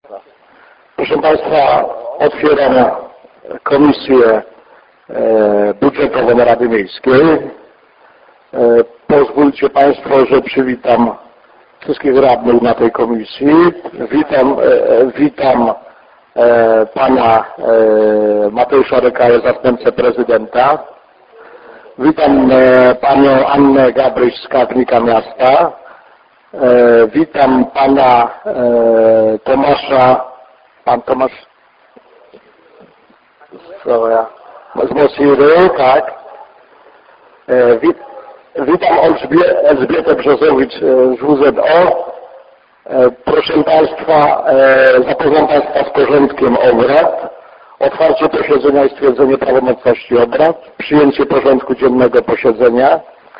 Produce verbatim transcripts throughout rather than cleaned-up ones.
Proszę Państwa, otwieram Komisję Budżetową Rady Miejskiej. Pozwólcie Państwo, że przywitam wszystkich radnych na tej komisji. Witam, witam Pana Mateusza Rekaja, zastępcę prezydenta. Witam Panią Annę Gabryś z Skarbnika Miasta. Witam Pana Tomasza, Pan Tomasz z Mosiry, tak. Witam Elżbietę Brzozowicz z W Z O. Proszę Państwa, zapoznam Państwa z porządkiem obrad. Otwarcie posiedzenia i stwierdzenie prawomocności obrad. Przyjęcie porządku dziennego posiedzenia.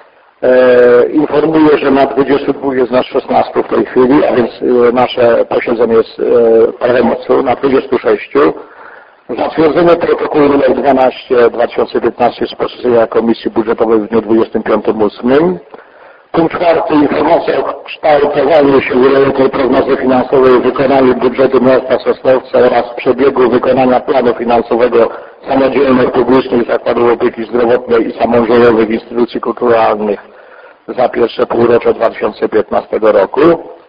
Informuję, że na dwudziestu dwóch jest nas szesnastu w tej chwili, a więc nasze posiedzenie jest prawomocne na dwudziestu sześciu. Zatwierdzenie protokołu nr dwanaście dwa tysiące piętnaście z posiedzenia Komisji Budżetowej w dniu dwudziestym piątym ósmym. Punkt czwarty. Informacja o kształtowaniu się wieloletniej prognozy finansowej i wykonaniu budżetu miasta Sosnowca oraz przebiegu wykonania planu finansowego samodzielnych publicznych zakładów opieki zdrowotnej i samorządowych instytucji kulturalnych za pierwsze półrocze dwa tysiące piętnastego roku.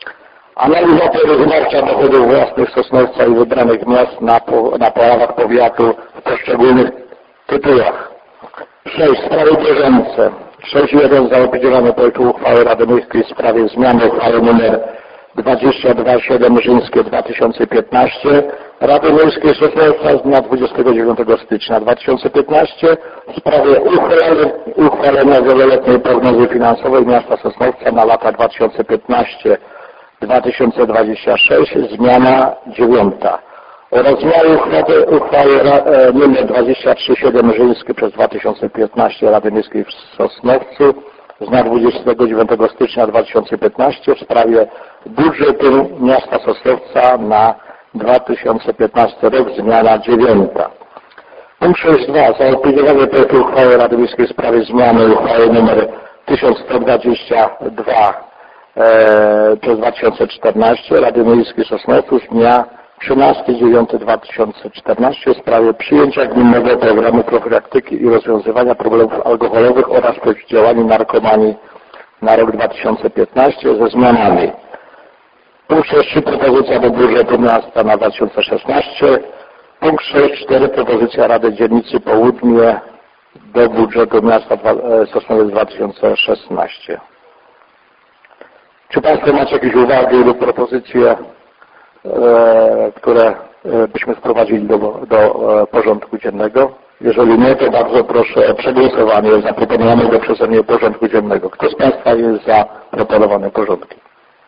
Analiza porównawcza dochodów własnych Sosnowca i wybranych miast na, po, na prawach powiatu w poszczególnych tytułach. sześć. Sprawy bieżące. sześć jeden. Zaopiniowanie projektu uchwały Rady Miejskiej w sprawie zmiany uchwały nr dwadzieścia dwa siedem Rzyńskie dwa tysiące piętnaście Rady Miejskiej Sosnowca z dnia dwudziestego dziewiątego stycznia dwa tysiące piętnastego w sprawie uchwalenia, uchwalenia wieloletniej prognozy finansowej miasta Sosnowca na lata dwa tysiące piętnasty do dwa tysiące dwudziestego szóstego, zmiana dziewiąta. Oraz zmiany uchwały, uchwały nr dwadzieścia trzy siedem Rzyńskie przez dwa tysiące piętnaście Rady Miejskiej w Sosnowcu z dnia dwudziestego dziewiątego stycznia dwa tysiące piętnastego w sprawie budżetu miasta Sosnowca na dwa tysiące piętnasty rok, zmiana dziewiąta. Punkt sześć dwa. Zaopiniowanie projektu uchwały Rady Miejskiej w sprawie zmiany uchwały nr tysiąc sto dwadzieścia dwa e, przez dwa tysiące czternaście Rady Miejskiej Sosnowcu z dnia trzynastego dziewiątego dwa tysiące czternastego w sprawie przyjęcia gminnego programu profilaktyki i rozwiązywania problemów alkoholowych oraz przeciwdziałania narkomanii na rok dwa tysiące piętnasty ze zmianami. Punkt sześć trzy. Propozycja do budżetu miasta na dwa tysiące szesnasty. Punkt sześć cztery. Propozycja Rady Dzielnicy Południe do budżetu miasta Sosnowiec dwa tysiące szesnasty. Czy Państwo macie jakieś uwagi lub propozycje, które byśmy wprowadzili do, do porządku dziennego? Jeżeli nie, to bardzo proszę o przegłosowanie zaproponowanego przeze mnie porządku dziennego. Kto z Państwa jest za proponowanym porządkiem?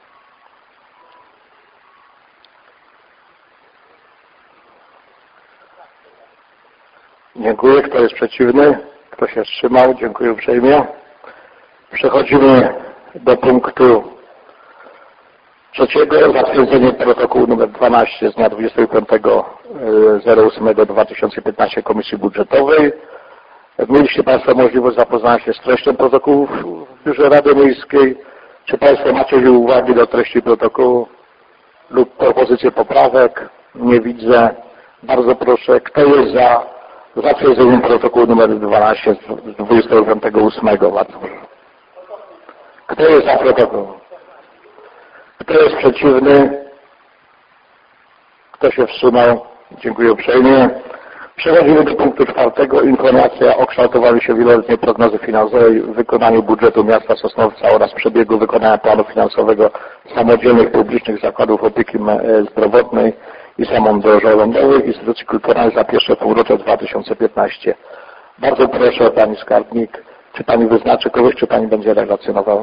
Dziękuję. Kto jest przeciwny? Kto się wstrzymał? Dziękuję uprzejmie. Przechodzimy do punktu trzeciego. Zatwierdzenie protokołu nr dwanaście z dnia dwudziestego piątego ósmego dwa tysiące piętnastego Komisji Budżetowej. Mieliście Państwo możliwość zapoznania się z treścią protokołu w Biurze Rady Miejskiej. Czy Państwo macie uwagi do treści protokołu lub propozycje poprawek? Nie widzę. Bardzo proszę, kto jest za zatwierdzeniem protokołu nr dwanaście z dwudziestego piątego ósmego? Bardzo proszę. Kto jest za protokoł? Kto jest przeciwny? Kto się wstrzymał? Dziękuję uprzejmie. Przechodzimy do punktu czwartego. Informacja o kształtowaniu się wieloletniej prognozy finansowej w wykonaniu budżetu miasta Sosnowca oraz przebiegu wykonania planu finansowego samodzielnych publicznych zakładów opieki zdrowotnej i samorządowych instytucji kulturalnych za pierwsze półrocze dwa tysiące piętnastego. Bardzo proszę Pani Skarbnik, czy Pani wyznaczy kogoś, czy Pani będzie relacjonował?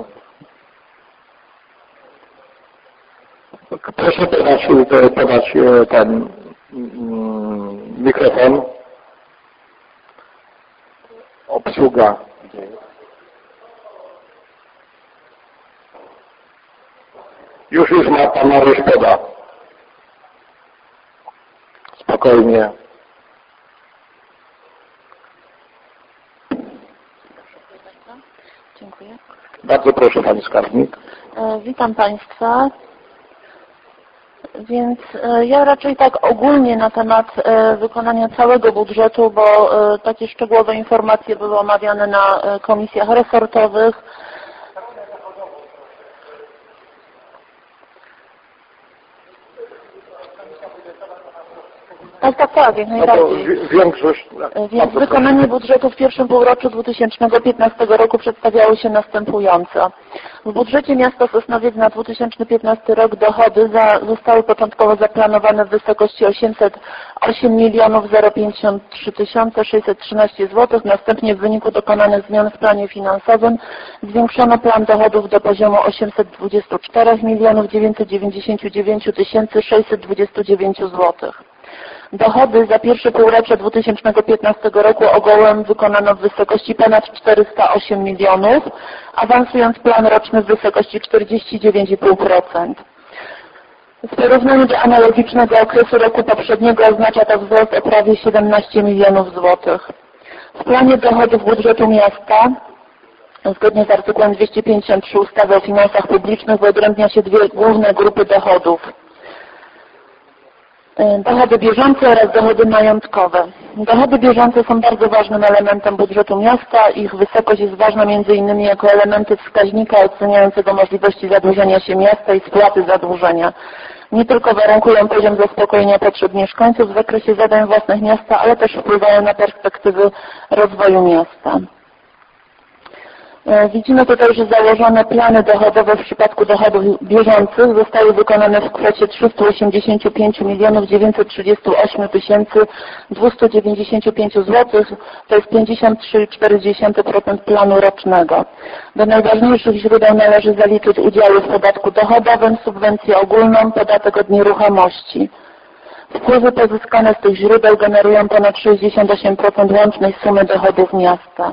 Proszę podać, podać ten mikrofon. Obsługa. Już, już ma Pan Mariusz poda. Spokojnie. Dziękuję. Bardzo proszę Pani Skarbnik. Witam Państwa. Więc ja raczej tak ogólnie na temat wykonania całego budżetu, bo takie szczegółowe informacje były omawiane na komisjach resortowych. Tak, tak, tak, jak najbardziej. No większość, Więc wykonanie budżetu w pierwszym półroczu dwa tysiące piętnastego roku przedstawiało się następująco. W budżecie miasta Sosnowiec na dwa tysiące piętnasty rok dochody za, zostały początkowo zaplanowane w wysokości osiemset osiem milionów pięćdziesiąt trzy tysiące sześćset trzynaście złotych. Następnie w wyniku dokonanych zmian w planie finansowym zwiększono plan dochodów do poziomu osiemset dwadzieścia cztery milionów dziewięćset dziewięćdziesiąt dziewięć tysięcy sześćset dwadzieścia dziewięć złotych. Dochody za pierwsze półrocze dwa tysiące piętnastego roku ogółem wykonano w wysokości ponad czterysta osiem milionów, awansując plan roczny w wysokości czterdzieści dziewięć i pół procent. W porównaniu do analogicznego okresu roku poprzedniego oznacza to wzrost o prawie siedemnaście milionów złotych. W planie dochodów budżetu miasta, zgodnie z artykułem dwieście pięćdziesiąt trzy ustawy o finansach publicznych, wyodrębnia się dwie główne grupy dochodów. Dochody bieżące oraz dochody majątkowe. Dochody bieżące są bardzo ważnym elementem budżetu miasta. Ich wysokość jest ważna między innymi jako elementy wskaźnika oceniającego możliwości zadłużenia się miasta i spłaty zadłużenia. Nie tylko warunkują poziom zaspokojenia potrzeb mieszkańców w zakresie zadań własnych miasta, ale też wpływają na perspektywy rozwoju miasta. Widzimy tutaj, że założone plany dochodowe w przypadku dochodów bieżących zostały wykonane w kwocie trzysta osiemdziesiąt pięć milionów dziewięćset trzydzieści osiem tysięcy dwieście dziewięćdziesiąt pięć złotych, to jest pięćdziesiąt trzy przecinek cztery procent planu rocznego. Do najważniejszych źródeł należy zaliczyć udziały w podatku dochodowym, subwencję ogólną, podatek od nieruchomości. Wpływy pozyskane z tych źródeł generują ponad sześćdziesiąt osiem procent łącznej sumy dochodów miasta.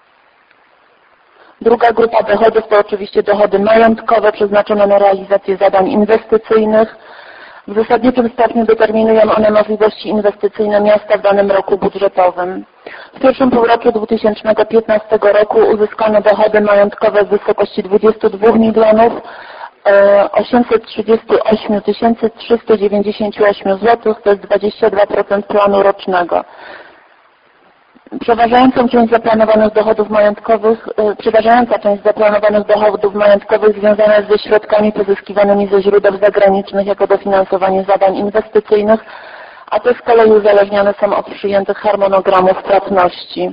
Druga grupa dochodów to oczywiście dochody majątkowe przeznaczone na realizację zadań inwestycyjnych. W zasadniczym stopniu determinują one możliwości inwestycyjne miasta w danym roku budżetowym. W pierwszym półroczu dwa tysiące piętnastego roku uzyskano dochody majątkowe w wysokości dwadzieścia dwa milionów osiemset trzydzieści osiem tysięcy trzysta dziewięćdziesiąt osiem złotych, to jest dwadzieścia dwa procent planu rocznego. Przeważającą część zaplanowanych dochodów majątkowych, przeważająca część zaplanowanych dochodów majątkowych związana jest ze środkami pozyskiwanymi ze źródeł zagranicznych jako dofinansowanie zadań inwestycyjnych, a te z kolei uzależnione są od przyjętych harmonogramów płatności.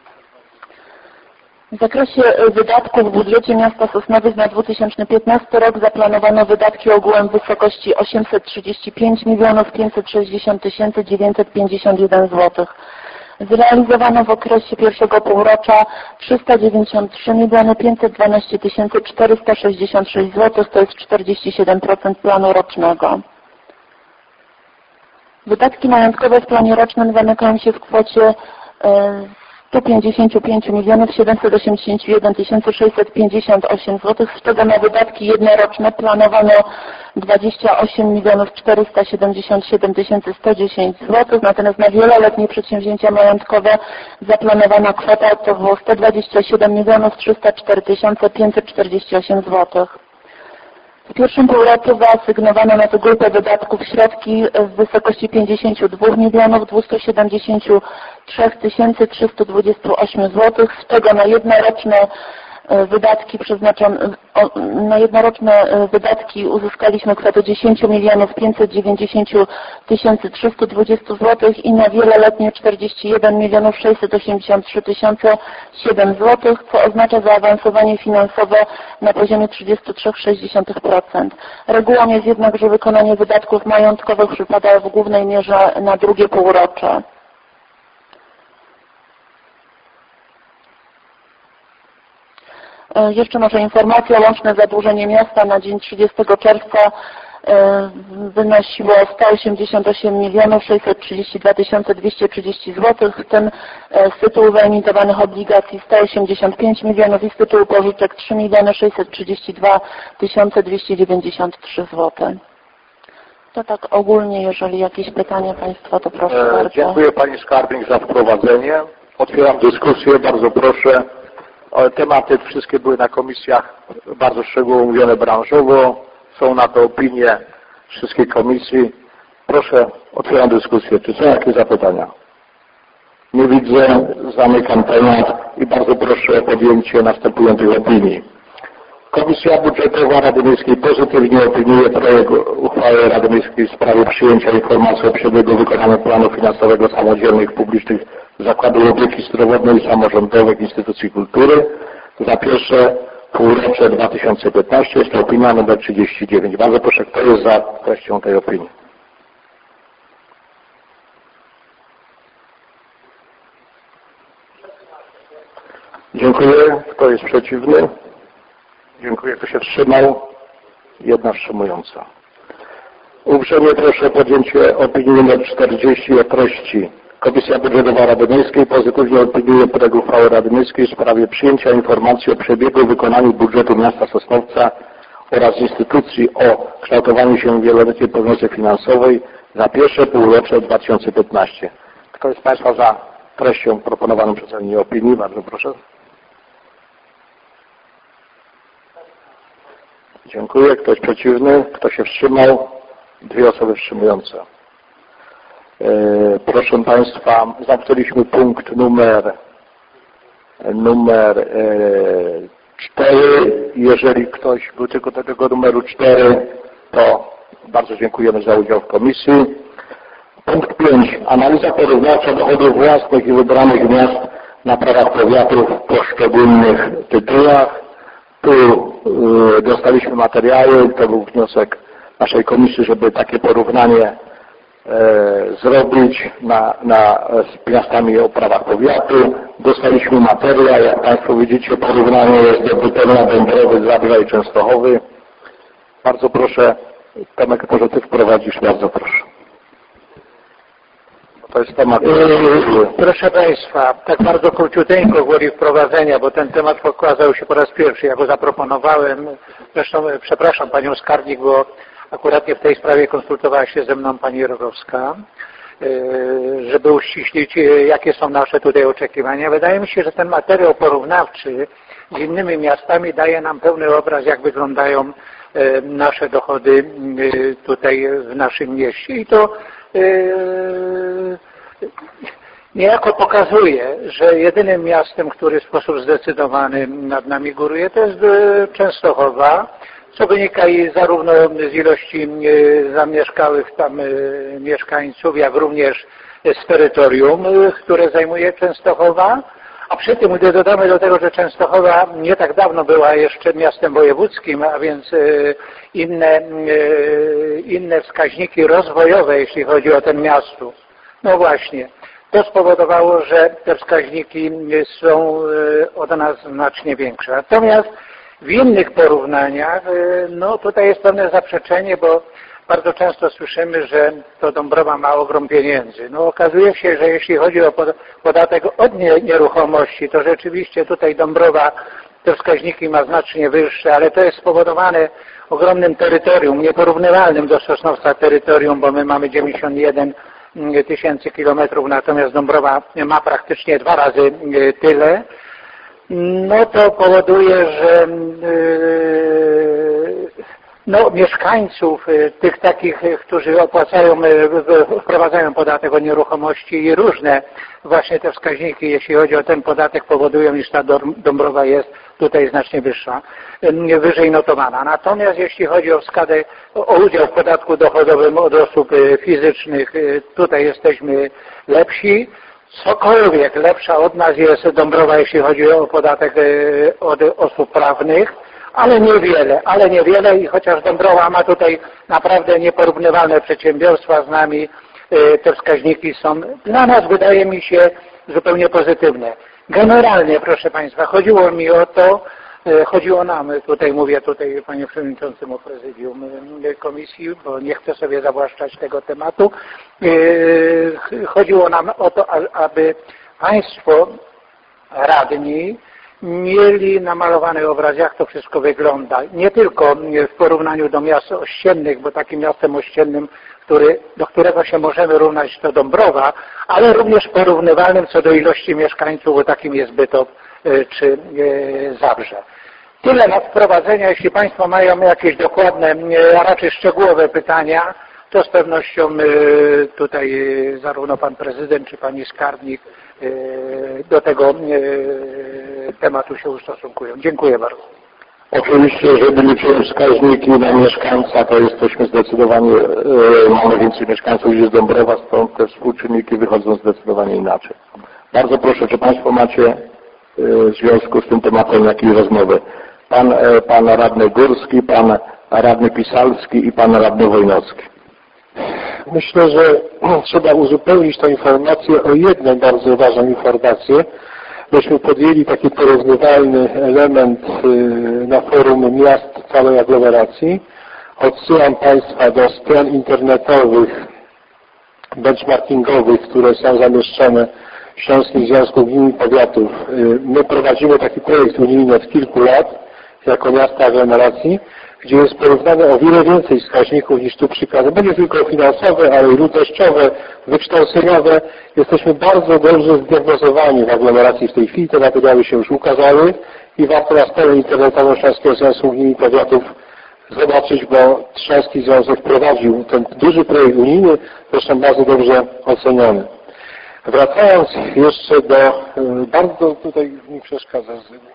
W zakresie wydatków w budżecie miasta Sosnowiec na dwa tysiące piętnasty rok zaplanowano wydatki ogółem w wysokości osiemset trzydzieści pięć milionów pięćset sześćdziesiąt tysięcy dziewięćset pięćdziesiąt jeden złotych. Zrealizowano w okresie pierwszego półrocza trzysta dziewięćdziesiąt trzy miliony pięćset dwanaście tysięcy czterysta sześćdziesiąt sześć złotych, to jest czterdzieści siedem procent planu rocznego. Wydatki majątkowe w planie rocznym zamykają się w kwocie sto pięćdziesiąt pięć milionów siedemset osiemdziesiąt jeden tysięcy sześćset pięćdziesiąt osiem złotych. Z tego na wydatki jednoroczne planowano dwadzieścia osiem milionów czterysta siedemdziesiąt siedem tysięcy sto dziesięć złotych, natomiast na wieloletnie przedsięwzięcia majątkowe zaplanowana kwota to było sto dwadzieścia siedem milionów trzysta cztery tysiące pięćset czterdzieści osiem złotych. W pierwszym półroczu wyasygnowano na tę grupę wydatków środki w wysokości pięćdziesiąt dwa milionów dwieście siedemdziesiąt trzy tysiące trzysta dwadzieścia osiem złotych, z tego na jednoroczne wydatki przeznaczone, na jednoroczne wydatki uzyskaliśmy kwotę dziesięć milionów pięćset dziewięćdziesiąt tysięcy trzysta dwadzieścia złotych i na wieloletnie czterdzieści jeden milionów sześćset osiemdziesiąt trzy tysiące siedem złotych, co oznacza zaawansowanie finansowe na poziomie trzydzieści trzy przecinek sześć procent. Regułą jest jednak, że wykonanie wydatków majątkowych przypada w głównej mierze na drugie półrocze. Jeszcze może informacja, łączne zadłużenie miasta na dzień trzydziestego czerwca wynosiło sto osiemdziesiąt osiem milionów sześćset trzydzieści dwa tysiące dwieście trzydzieści złotych, w tym z tytułu wyemitowanych obligacji sto osiemdziesiąt pięć milionów i z tytułu pożyczek trzy miliony sześćset trzydzieści dwa tysiące dwieście dziewięćdziesiąt trzy złote. To tak ogólnie, jeżeli jakieś pytania Państwa, to proszę e, bardzo. Dziękuję Pani Skarbnik za wprowadzenie. Otwieram dyskusję, bardzo proszę. Tematy wszystkie były na komisjach bardzo szczegółowo omówione branżowo. Są na to opinie wszystkich komisji. Proszę, otwieram dyskusję. Czy są jakieś zapytania? Nie widzę, zamykam temat i bardzo proszę o podjęcie następujących opinii. Komisja Budżetowa Rady Miejskiej pozytywnie opiniuje projekt uchwały Rady Miejskiej w sprawie przyjęcia informacji o przebiegu wykonania planu finansowego samodzielnych publicznych zakładów opieki zdrowotnej i samorządowych instytucji kultury za pierwsze półrocze dwa tysiące piętnaście. Jest to opinia numer trzydzieści dziewięć. Bardzo proszę, kto jest za treścią tej opinii? Dziękuję. Kto jest przeciwny? Dziękuję. Kto się wstrzymał? Jedna wstrzymująca. Uprzejmie proszę o podjęcie opinii numer czterdzieści o treści. Komisja Budżetowa Rady Miejskiej pozytywnie opiniuje projekt uchwały Rady Miejskiej w sprawie przyjęcia informacji o przebiegu wykonania budżetu miasta Sosnowca oraz instytucji o kształtowaniu się wieloletniej prognozy finansowej za pierwsze półrocze dwa tysiące piętnaście. Kto jest Państwa za treścią proponowaną przeze mnie opinii? Bardzo proszę. Dziękuję. Kto jest przeciwny? Kto się wstrzymał? Dwie osoby wstrzymujące. Proszę Państwa, zamknęliśmy punkt numer numer cztery. Jeżeli ktoś był tylko do tego numeru cztery, to bardzo dziękujemy za udział w komisji. Punkt pięć. Analiza porównawcza dochodów własnych i wybranych miast na prawach powiatów w poszczególnych tytułach. Tu y, dostaliśmy materiały, to był wniosek naszej komisji, żeby takie porównanie e, zrobić na, na, z miastami o prawach powiatu. Dostaliśmy materiał, jak Państwo widzicie, porównanie jest do Bytomia, Dąbrowy, Zabrza i Częstochowy. Bardzo proszę, Tomek, może Ty wprowadzisz, bardzo proszę. To jest temat. Yy, proszę Państwa, tak bardzo króciuteńko gwoli wprowadzenia, bo ten temat pokazał się po raz pierwszy. Ja go zaproponowałem. Zresztą przepraszam Panią Skarbnik, bo akurat w tej sprawie konsultowała się ze mną Pani Rogowska, yy, żeby uściślić, jakie są nasze tutaj oczekiwania. Wydaje mi się, że ten materiał porównawczy z innymi miastami daje nam pełny obraz, jak wyglądają yy, nasze dochody yy, tutaj w naszym mieście. I to Yy, niejako pokazuje, że jedynym miastem, który w sposób zdecydowany nad nami góruje, to jest Częstochowa, co wynika i zarówno z ilości zamieszkałych tam mieszkańców, jak również z terytorium, które zajmuje Częstochowa. A przy tym, gdy dodamy do tego, że Częstochowa nie tak dawno była jeszcze miastem wojewódzkim, a więc inne, inne wskaźniki rozwojowe, jeśli chodzi o ten miasto, no właśnie, to spowodowało, że te wskaźniki są od nas znacznie większe. Natomiast w innych porównaniach, no tutaj jest pewne zaprzeczenie, bo bardzo często słyszymy, że to Dąbrowa ma ogrom pieniędzy. No okazuje się, że jeśli chodzi o podatek od nieruchomości, to rzeczywiście tutaj Dąbrowa te wskaźniki ma znacznie wyższe, ale to jest spowodowane ogromnym terytorium, nieporównywalnym do Sosnowca terytorium, bo my mamy dziewięćdziesiąt jeden tysięcy kilometrów, natomiast Dąbrowa ma praktycznie dwa razy tyle. No to powoduje, że no, mieszkańców, tych takich, którzy opłacają, wprowadzają podatek od nieruchomości i różne właśnie te wskaźniki, jeśli chodzi o ten podatek, powodują, iż ta Dąbrowa jest tutaj znacznie wyższa, wyżej notowana. Natomiast jeśli chodzi o wskadę, o udział w podatku dochodowym od osób fizycznych, tutaj jesteśmy lepsi. Cokolwiek lepsza od nas jest Dąbrowa, jeśli chodzi o podatek od osób prawnych, ale niewiele, ale niewiele i chociaż Dąbrowa ma tutaj naprawdę nieporównywalne przedsiębiorstwa z nami, te wskaźniki są dla nas, wydaje mi się, zupełnie pozytywne. Generalnie, proszę Państwa, chodziło mi o to, chodziło nam, tutaj mówię tutaj Panie Przewodniczącym o prezydium komisji, bo nie chcę sobie zawłaszczać tego tematu, chodziło nam o to, aby Państwo radni mieli namalowany obraz, jak to wszystko wygląda. Nie tylko w porównaniu do miast ościennych, bo takim miastem ościennym, który, do którego się możemy równać, to Dąbrowa, ale również porównywalnym co do ilości mieszkańców, bo takim jest Bytom czy Zabrze. Tyle na wprowadzenia. Jeśli Państwo mają jakieś dokładne, a raczej szczegółowe pytania, to z pewnością tutaj zarówno Pan Prezydent, czy Pani Skarbnik do tego tematu się ustosunkują. Dziękuję bardzo. Oczywiście, żeby liczyłem wskaźniki na mieszkańca, to jesteśmy zdecydowanie, e, mamy więcej mieszkańców niż Dąbrowa, stąd te współczynniki wychodzą zdecydowanie inaczej. Bardzo proszę, czy Państwo macie e, w związku z tym tematem jakieś rozmowy? Pan, e, pan radny Górski, Pan radny Pisalski i Pan radny Wojnowski. Myślę, że trzeba uzupełnić tę informację o jedną bardzo ważną informację. Myśmy podjęli taki porównywalny element na forum miast całej aglomeracji. Odsyłam Państwa do stron internetowych, benchmarkingowych, które są zamieszczone w Śląskim Związku Gmin i Powiatów. My prowadzimy taki projekt unijny od kilku lat jako miasta aglomeracji, gdzie jest porównane o wiele więcej wskaźników niż tu przykazane. Będzie tylko finansowe, ale i ludnościowe, wykształceniowe. Jesteśmy bardzo dobrze zdiagnozowani w aglomeracji w tej chwili. Te materiały się już ukazały i warto na stronę internetową Śląskiego Związku Gmin i Powiatów zobaczyć, bo Śląski Związek prowadził ten duży projekt unijny, zresztą bardzo dobrze oceniony. Wracając jeszcze do, bardzo tutaj mi przeszkadza,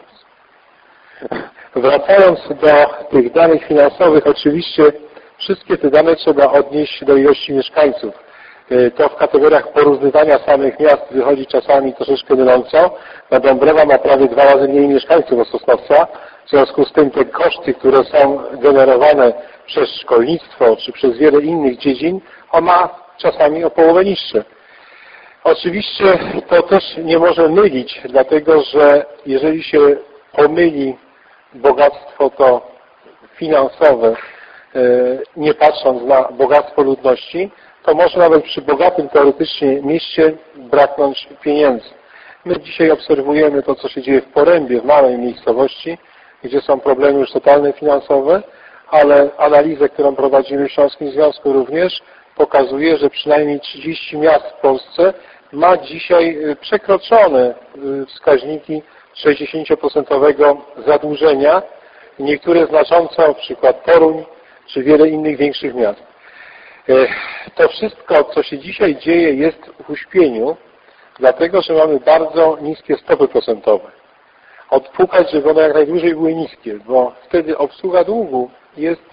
Wracając do tych danych finansowych, oczywiście wszystkie te dane trzeba odnieść do ilości mieszkańców. To w kategoriach porównywania samych miast wychodzi czasami troszeczkę myląco. No Dąbrowa ma prawie dwa razy mniej mieszkańców od Sosnowca. W związku z tym te koszty, które są generowane przez szkolnictwo czy przez wiele innych dziedzin, on ma czasami o połowę niższe. Oczywiście to też nie może mylić, dlatego że jeżeli się pomyli bogactwo to finansowe, nie patrząc na bogactwo ludności, to może nawet przy bogatym teoretycznie mieście braknąć pieniędzy. My dzisiaj obserwujemy to, co się dzieje w Porębie, w małej miejscowości, gdzie są problemy już totalne finansowe, ale analizę, którą prowadzimy w Śląskim Związku również, pokazuje, że przynajmniej trzydzieści miast w Polsce ma dzisiaj przekroczone wskaźniki sześćdziesięcioprocentowego zadłużenia, niektóre znacząco, na przykład Toruń, czy wiele innych większych miast. To wszystko, co się dzisiaj dzieje, jest w uśpieniu, dlatego, że mamy bardzo niskie stopy procentowe. Odpukać, żeby one jak najdłużej były niskie, bo wtedy obsługa długu jest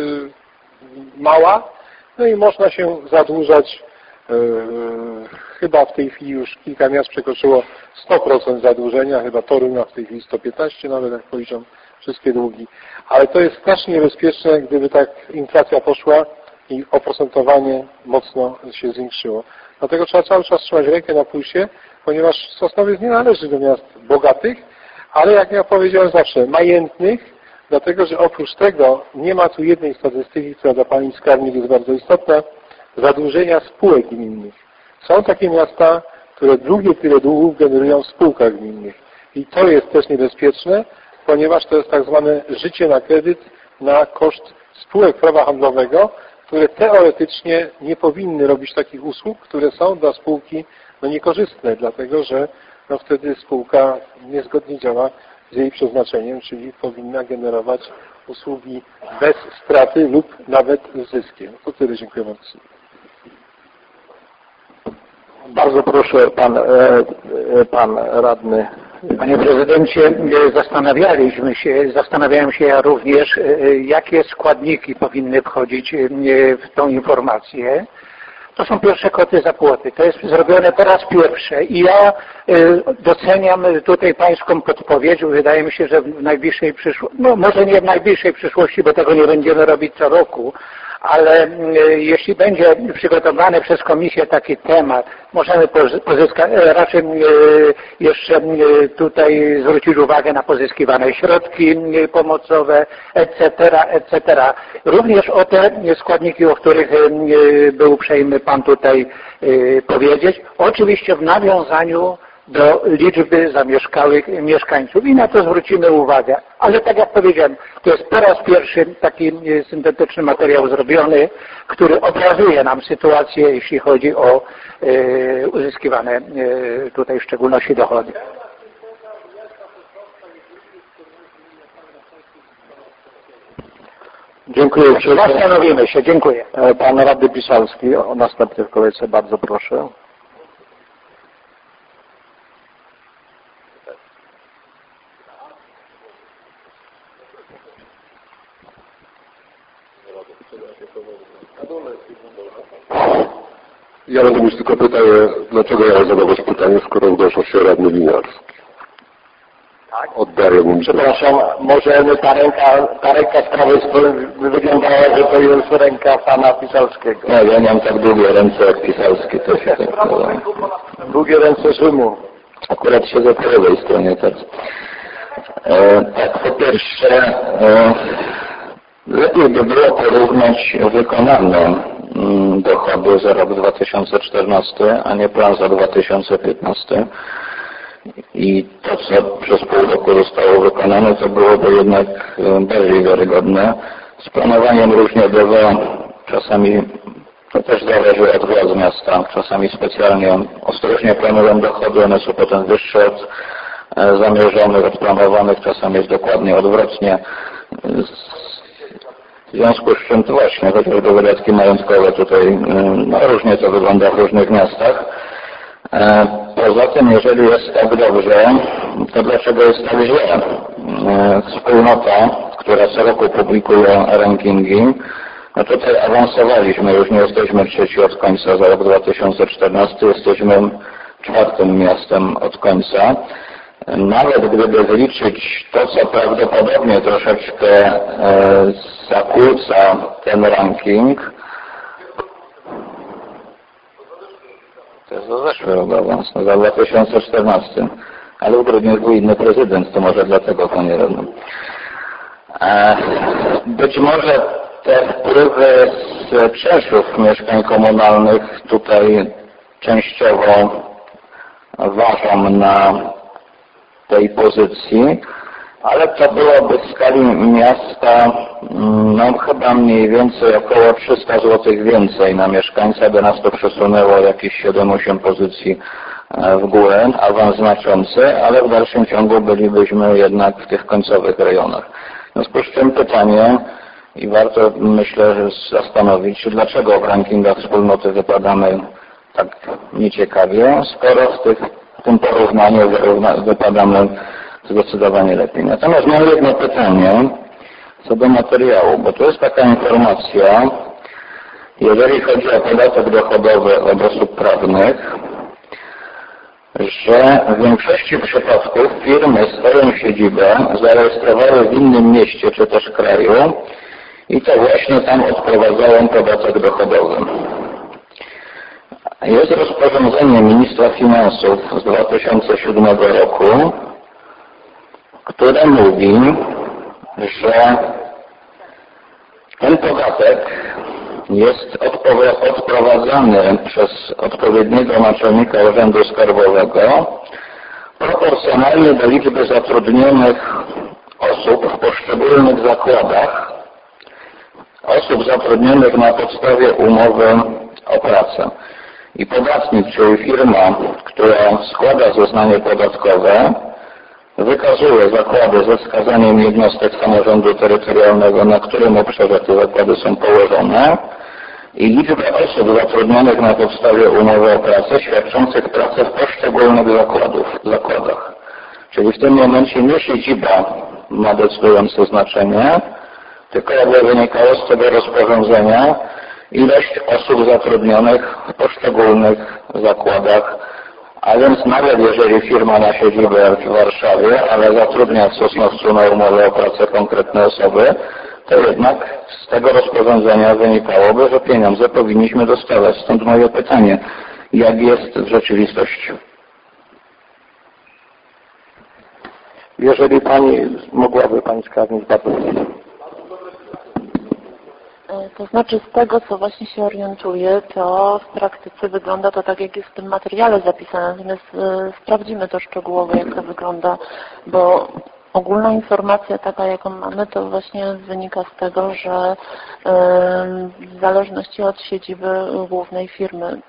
mała, no i można się zadłużać. Chyba w tej chwili już kilka miast przekroczyło sto procent zadłużenia, chyba Toruń ma w tej chwili sto piętnaście, nawet jak policzą wszystkie długi. Ale to jest strasznie niebezpieczne, gdyby tak inflacja poszła i oprocentowanie mocno się zwiększyło. Dlatego trzeba cały czas trzymać rękę na pulsie, ponieważ Sosnowiec nie należy do miast bogatych, ale jak ja powiedziałem zawsze, majętnych, dlatego że oprócz tego nie ma tu jednej statystyki, która dla Pani Skarbnik jest bardzo istotna, zadłużenia spółek gminnych. Są takie miasta, które drugie tyle długów generują w spółkach gminnych. I to jest też niebezpieczne, ponieważ to jest tak zwane życie na kredyt na koszt spółek prawa handlowego, które teoretycznie nie powinny robić takich usług, które są dla spółki no, niekorzystne, dlatego że no, wtedy spółka niezgodnie działa z jej przeznaczeniem, czyli powinna generować usługi bez straty lub nawet z zyskiem. To tyle, dziękuję bardzo. Bardzo proszę, pan, pan radny. Panie prezydencie, zastanawialiśmy się, zastanawiałem się ja również, jakie składniki powinny wchodzić w tą informację. To są pierwsze koty za płoty. To jest zrobione po raz pierwszy i ja doceniam tutaj pańską podpowiedź. Wydaje mi się, że w najbliższej przyszłości, no może nie w najbliższej przyszłości, bo tego nie będziemy robić co roku, ale jeśli będzie przygotowany przez Komisję taki temat, możemy pozyskać, raczej jeszcze tutaj zwrócić uwagę na pozyskiwane środki pomocowe, et cetera, et cetera. Również o te składniki, o których był uprzejmy Pan tutaj powiedzieć. Oczywiście w nawiązaniu do liczby zamieszkałych mieszkańców i na to zwrócimy uwagę. Ale tak jak powiedziałem, to jest po raz pierwszy taki syntetyczny materiał zrobiony, który obrazuje nam sytuację, jeśli chodzi o e, uzyskiwane e, tutaj w szczególności dochody. Dziękuję uprzejmie. Zastanowimy się. Dziękuję. Pan Radny Pisalski, o następny w kolejce, bardzo proszę. Ja będę mieć tylko pytanie, dlaczego ja zadawać pytanie, skoro zgłaszał się radny Winiarski. Tak? Oddaję mu. Przepraszam, może ta ręka, ta ręka z prawej strony wyglądała, że to jest ręka pana Pisalskiego. No, ja mam tak długie ręce jak Pisalski, to się tak to... Długie ręce Rzymu. Akurat siedzę po lewej stronie teraz. E, tak, po pierwsze, e, lepiej by było porównać wykonane mm, dochody za rok dwa tysiące czternasty, a nie plan za dwa tysiące piętnasty. I to, co przez pół roku zostało wykonane, to byłoby jednak bardziej wiarygodne. Z planowaniem różnie bywa, czasami to też zależy od władz miasta, czasami specjalnie ostrożnie planują dochody, one są potem wyższe od zamierzonych, od planowanych, czasami jest dokładnie odwrotnie. W związku z czym to właśnie, chociażby wydatki majątkowe tutaj, no różnie to wygląda w różnych miastach. Poza tym, jeżeli jest tak dobrze, to dlaczego jest tak źle? Wspólnota, która co roku publikuje rankingi, no tutaj awansowaliśmy, już nie jesteśmy trzeci od końca za rok dwa tysiące czternasty, jesteśmy czwartym miastem od końca. Nawet gdyby wyliczyć to, co prawdopodobnie troszeczkę zakłóca ten ranking, to jest za zeszły rok awans, no za dwa tysiące czternasty, ale w grudniu był inny prezydent, to może dlatego to nie robią. Być może te wpływy z czynszów mieszkań komunalnych tutaj częściowo ważą na tej pozycji, ale to byłoby w skali miasta no chyba mniej więcej około trzysta złotych więcej na mieszkańca, by nas to przesunęło jakieś siedem osiem pozycji w górę, awans znaczący, ale w dalszym ciągu bylibyśmy jednak w tych końcowych rejonach. W związku z czym pytanie, i warto myślę zastanowić się, dlaczego w rankingach wspólnoty wypadamy tak nieciekawie, skoro w, tych, w tym porównaniu wypadamy zdecydowanie lepiej. Natomiast mam jedno pytanie co do materiału, bo to jest taka informacja, jeżeli chodzi o podatek dochodowy od osób prawnych, że w większości przypadków firmy swoją siedzibę zarejestrowały w innym mieście czy też kraju i to właśnie tam odprowadzają podatek dochodowy. Jest rozporządzenie Ministra Finansów z dwa tysiące siódmego roku, które mówi, że ten podatek jest odprowadzany przez odpowiedniego naczelnika Urzędu Skarbowego proporcjonalnie do liczby zatrudnionych osób w poszczególnych zakładach, osób zatrudnionych na podstawie umowy o pracę. I podatnik, czyli firma, która składa zeznanie podatkowe, wykazuje zakłady ze wskazaniem jednostek samorządu terytorialnego, na którym obszarze te zakłady są położone i liczbę osób zatrudnionych na podstawie umowy o pracę, świadczących pracę w poszczególnych zakładów, zakładach. Czyli w tym momencie nie siedziba ma decydujące znaczenie, tylko jakby wynikało z tego rozporządzenia ilość osób zatrudnionych w poszczególnych zakładach. A więc nawet jeżeli firma ma siedzibę w Warszawie, ale zatrudnia w Sosnowcu na umowę o pracę konkretne osoby, to jednak z tego rozporządzenia wynikałoby, że pieniądze powinniśmy dostawać. Stąd moje pytanie, jak jest w rzeczywistości? Jeżeli Pani mogłaby Pani skarbnik bardzo proszę. To znaczy z tego, co właśnie się orientuję, to w praktyce wygląda to tak, jak jest w tym materiale zapisane. Natomiast e, sprawdzimy to szczegółowo, jak to wygląda, bo ogólna informacja taka, jaką mamy, to właśnie wynika z tego, że e, w zależności od siedziby głównej firmy.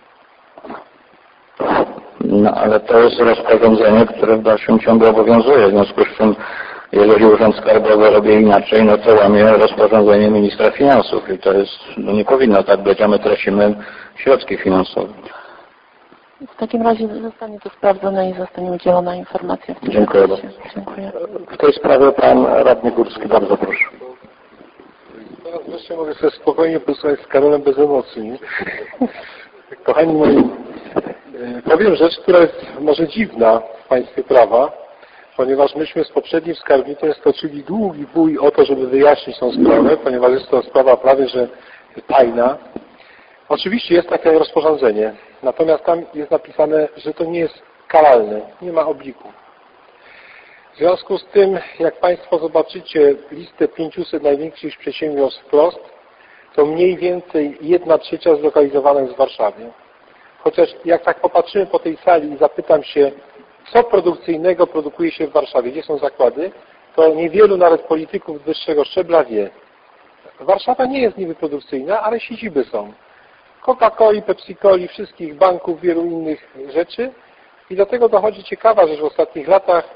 No ale to jest rozporządzenie, które w dalszym ciągu obowiązuje, w związku z czym jeżeli Urząd Skarbowy robi inaczej, no to łamie rozporządzenie ministra finansów i to jest, no nie powinno tak być, a my tracimy środki finansowe. W takim razie zostanie to sprawdzone i zostanie udzielona informacja. W Dziękuję bardzo. Dziękuję. W tej sprawie pan radny Górski, bardzo proszę. Teraz wreszcie mogę sobie spokojnie posłuchać z Karolem bez emocji. Nie? Kochani moi, powiem rzecz, która jest może dziwna w państwie prawa, ponieważ myśmy z poprzednim skarbnikiem stoczyli długi bój o to, żeby wyjaśnić tą sprawę, ponieważ jest to sprawa prawie że tajna. Oczywiście jest takie rozporządzenie, natomiast tam jest napisane, że to nie jest karalne, nie ma obliku. W związku z tym, jak Państwo zobaczycie listę pięciuset największych przedsiębiorstw wprost, to mniej więcej jedna trzecia zlokalizowana jest w Warszawie. Chociaż jak tak popatrzymy po tej sali i zapytam się, co produkcyjnego produkuje się w Warszawie, gdzie są zakłady, to niewielu nawet polityków wyższego szczebla wie. Warszawa nie jest niby produkcyjna, ale siedziby są. Coca-Coli, Pepsi-Coli, wszystkich banków, wielu innych rzeczy. I do tego dochodzi ciekawa rzecz w ostatnich latach,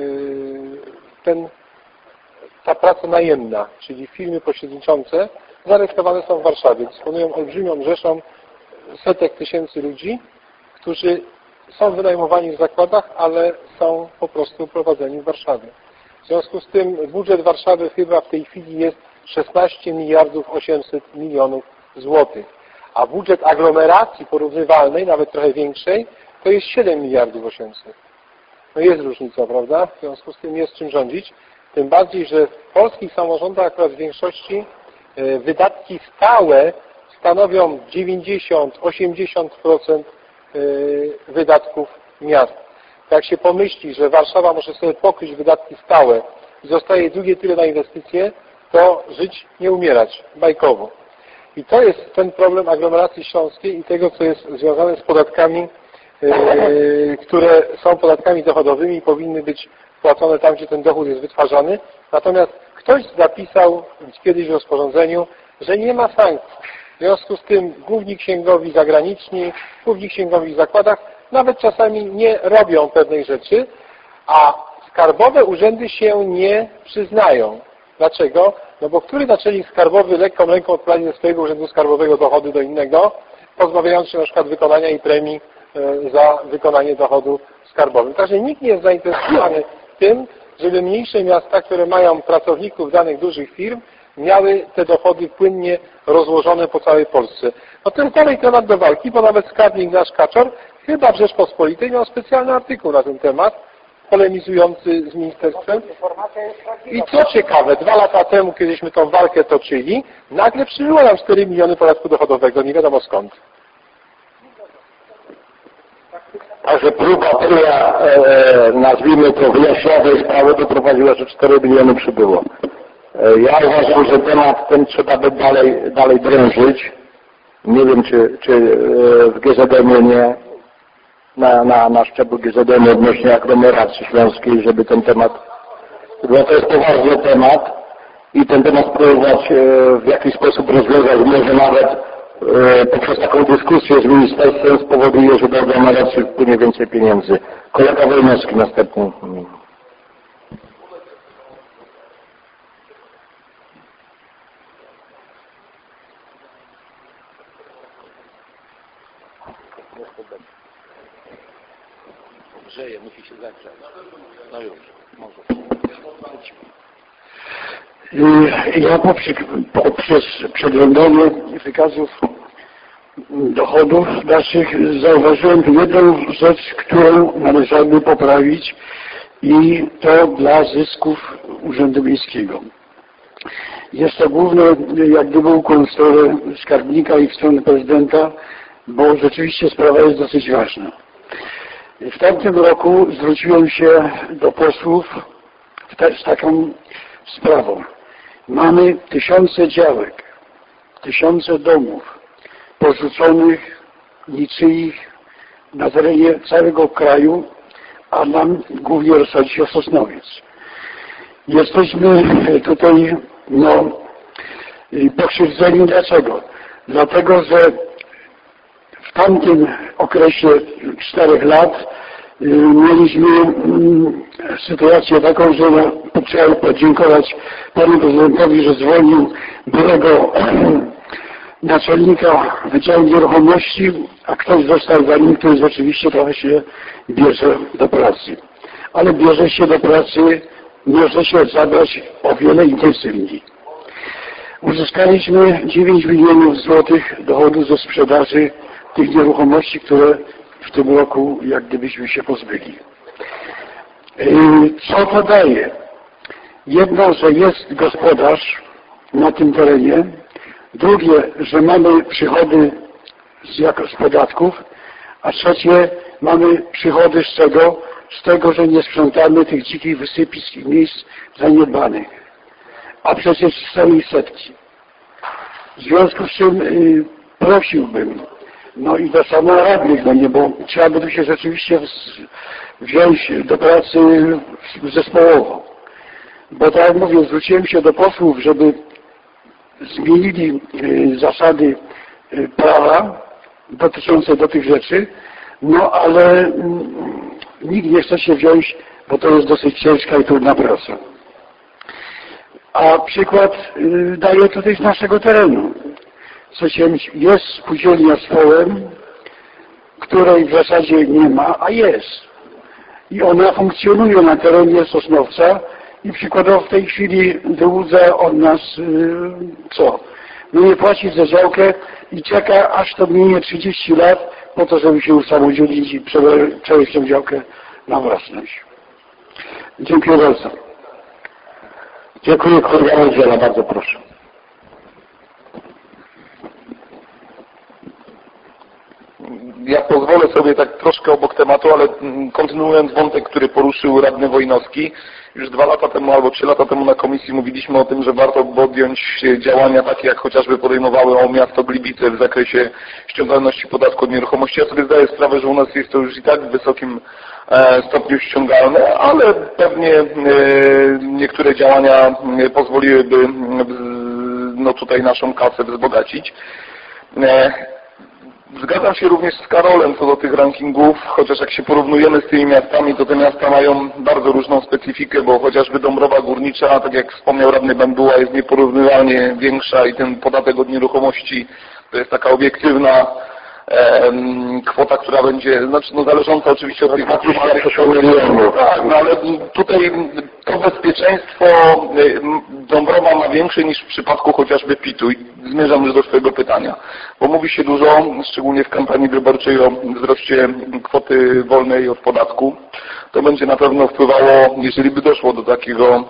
ten, ta praca najemna, czyli firmy pośredniczące, zarejestrowane są w Warszawie. Dysponują olbrzymią rzeszą setek tysięcy ludzi, którzy są wynajmowani w zakładach, ale są po prostu prowadzeni w Warszawie. W związku z tym budżet Warszawy chyba w tej chwili jest szesnaście miliardów osiemset milionów złotych, a budżet aglomeracji porównywalnej, nawet trochę większej, to jest siedem miliardów osiemset. No jest różnica, prawda? W związku z tym jest czym rządzić. Tym bardziej, że w polskich samorządach akurat w większości wydatki stałe stanowią dziewięćdziesiąt do osiemdziesięciu procent wydatków miast. Jak się pomyśli, że Warszawa może sobie pokryć wydatki stałe i zostaje drugie tyle na inwestycje, to żyć, nie umierać, bajkowo. I to jest ten problem aglomeracji śląskiej i tego, co jest związane z podatkami, yy, które są podatkami dochodowymi i powinny być płacone tam, gdzie ten dochód jest wytwarzany. Natomiast ktoś zapisał kiedyś w rozporządzeniu, że nie ma sankcji. W związku z tym główni księgowi zagraniczni, główni księgowi w zakładach nawet czasami nie robią pewnej rzeczy, a skarbowe urzędy się nie przyznają. Dlaczego? No bo który naczelnik skarbowy lekką ręką odprowadzi ze swojego urzędu skarbowego dochody do innego, pozbawiając się na przykład wykonania i premii za wykonanie dochodu skarbowym. Także nikt nie jest zainteresowany tym, żeby mniejsze miasta, które mają pracowników danych dużych firm, miały te dochody płynnie rozłożone po całej Polsce. No to jest dalej temat do walki, bo nawet skarbnik nasz Kaczor chyba w Rzeczpospolitej miał specjalny artykuł na ten temat, polemizujący z ministerstwem. I co ciekawe, dwa lata temu, kiedyśmy tą walkę toczyli, nagle przybyło nam cztery miliony podatku dochodowego, nie wiadomo skąd. Także próba która, e, nazwijmy to wyjaśnianej sprawy, doprowadziła, że cztery miliony przybyło. E, ja uważam, że temat ten trzeba by dalej, dalej drążyć. Nie wiem, czy, czy w G Z M-ie nie, na, na, na szczeblu G Z M odnośnie aglomeracji śląskiej, żeby ten temat, bo to jest poważny temat i ten temat próbować e, w jakiś sposób rozwiązać, może nawet e, poprzez taką dyskusję z ministerstwem spowoduje, że do aglomeracji wpłynie więcej pieniędzy. Kolega Wojnowski następny. Grzeje, musi się zagrzać. No już, może. Ja poprzez, poprzez przeglądanie wykazów dochodów naszych zauważyłem tu jedną rzecz, którą należałoby poprawić i to dla zysków Urzędu Miejskiego. Jest to główny jak gdyby ukłon w stronę skarbnika i w stronę prezydenta, bo rzeczywiście sprawa jest dosyć ważna. W tamtym roku zwróciłem się do posłów z taką sprawą. Mamy tysiące działek, tysiące domów porzuconych, niczyich na terenie całego kraju, a nam głównie rozchodzi o Sosnowiec. Jesteśmy tutaj no, pokrzywdzeni. Dlaczego? Dlatego, że w tamtym okresie czterech lat mieliśmy sytuację taką, że trzeba podziękować panu prezydentowi, że zwolnił byłego naczelnika Wydziału Nieruchomości, a ktoś został za nim, który rzeczywiście trochę się bierze do pracy. Ale bierze się do pracy, może się zabrać o wiele intensywniej. Uzyskaliśmy dziewięć milionów złotych dochodu ze sprzedaży tych nieruchomości, które w tym roku jak gdybyśmy się pozbyli. Co to daje? Jedno, że jest gospodarz na tym terenie. Drugie, że mamy przychody z, jako z podatków. A trzecie, mamy przychody z czego? Z tego, że nie sprzątamy tych dzikich wysypisk i miejsc zaniedbanych. A przecież są ich setki. W związku z czym y, prosiłbym, no i do samo radnych, no nie, bo trzeba by tu się rzeczywiście wziąć do pracy zespołowo. Bo tak jak mówię, zwróciłem się do posłów, żeby zmienili y, zasady y, prawa dotyczące do tych rzeczy, no ale y, nikt nie chce się wziąć, bo to jest dosyć ciężka i trudna praca. A przykład y, daję tutaj z naszego terenu. Jest spółdzielnia z Połem, której w zasadzie nie ma, a jest. I ona funkcjonuje na terenie Sosnowca i przykładowo w tej chwili wyłudza od nas yy, co? No nie płaci za działkę i czeka, aż to minie trzydzieści lat po to, żeby się usamodzielnić i przewieźć tę działkę na własność. Dziękuję bardzo. Dziękuję, kolega Niedziela, bardzo proszę. Ja pozwolę sobie tak troszkę obok tematu, ale kontynuując wątek, który poruszył radny Wojnowski, już dwa lata temu albo trzy lata temu na komisji mówiliśmy o tym, że warto podjąć działania takie, jak chociażby podejmowały o miasto Gliwice w zakresie ściągalności podatku od nieruchomości. Ja sobie zdaję sprawę, że u nas jest to już i tak w wysokim stopniu ściągalne, ale pewnie niektóre działania pozwoliłyby no tutaj naszą kasę wzbogacić. Zgadzam się również z Karolem co do tych rankingów, chociaż jak się porównujemy z tymi miastami, to te miasta mają bardzo różną specyfikę, bo chociażby Dąbrowa Górnicza, tak jak wspomniał radny Banduła, jest nieporównywalnie większa i ten podatek od nieruchomości to jest taka obiektywna kwota, która będzie, znaczy no zależąca oczywiście od tych milionów. Tak, no ale tutaj to bezpieczeństwo Dąbrowa ma większe niż w przypadku chociażby pitu i zmierzam już do swojego pytania, bo mówi się dużo, szczególnie w kampanii wyborczej o wzroście kwoty wolnej od podatku. To będzie na pewno wpływało, jeżeli by doszło do takiego e,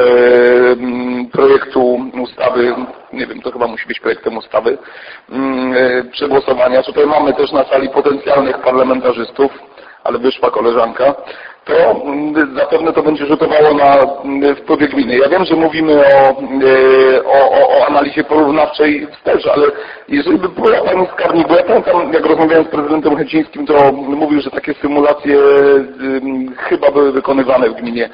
projektu ustawy, nie wiem, to chyba musi być projektem ustawy, e, przegłosowania. Tutaj mamy też na sali potencjalnych parlamentarzystów, ale wyszła koleżanka, to zapewne to będzie rzutowało na wpływy gminy. Ja wiem, że mówimy o, o, o analizie porównawczej wstecz, ale jeżeli by była pani skarbnik, bo ja pamiętam, jak rozmawiałem z prezydentem Chęcińskim, to mówił, że takie symulacje chyba były wykonywane w gminie.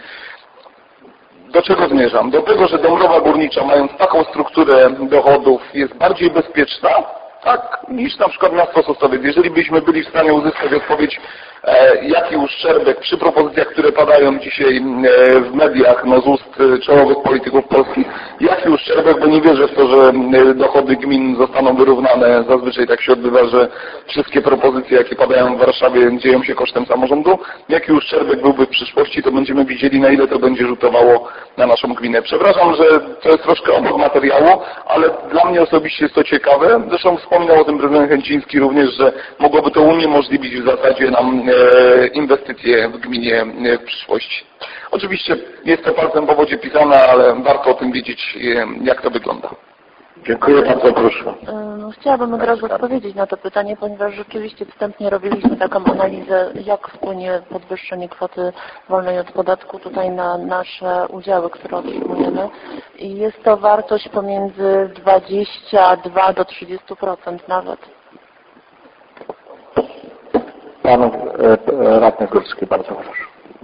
Do czego zmierzam? Do tego, że Dąbrowa Górnicza, mając taką strukturę dochodów, jest bardziej bezpieczna, tak, niż na przykład miasto Sosnowiec. Jeżeli byśmy byli w stanie uzyskać odpowiedź, e, jaki uszczerbek przy propozycjach, które padają dzisiaj e, w mediach, no z ust czołowych polityków polskich, jaki uszczerbek, bo nie wierzę w to, że dochody gmin zostaną wyrównane. Zazwyczaj tak się odbywa, że wszystkie propozycje, jakie padają w Warszawie, dzieją się kosztem samorządu. Jaki uszczerbek byłby w przyszłości, to będziemy widzieli, na ile to będzie rzutowało na naszą gminę. Przepraszam, że to jest troszkę obok materiału, ale dla mnie osobiście jest to ciekawe. Zresztą wspominał o tym prezydent Chęciński również, że mogłoby to uniemożliwić w zasadzie nam e, inwestycje w gminie e, w przyszłości. Oczywiście jest to palcem po wodzie pisane, ale warto o tym wiedzieć, e, jak to wygląda. Dziękuję bardzo, proszę. Chciałabym od razu odpowiedzieć na to pytanie, ponieważ rzeczywiście wstępnie robiliśmy taką analizę, jak wpłynie podwyższenie kwoty wolnej od podatku tutaj na nasze udziały, które otrzymujemy. I jest to wartość pomiędzy dwadzieścia dwa do trzydziestu procent nawet. Pan radny Górski, bardzo proszę.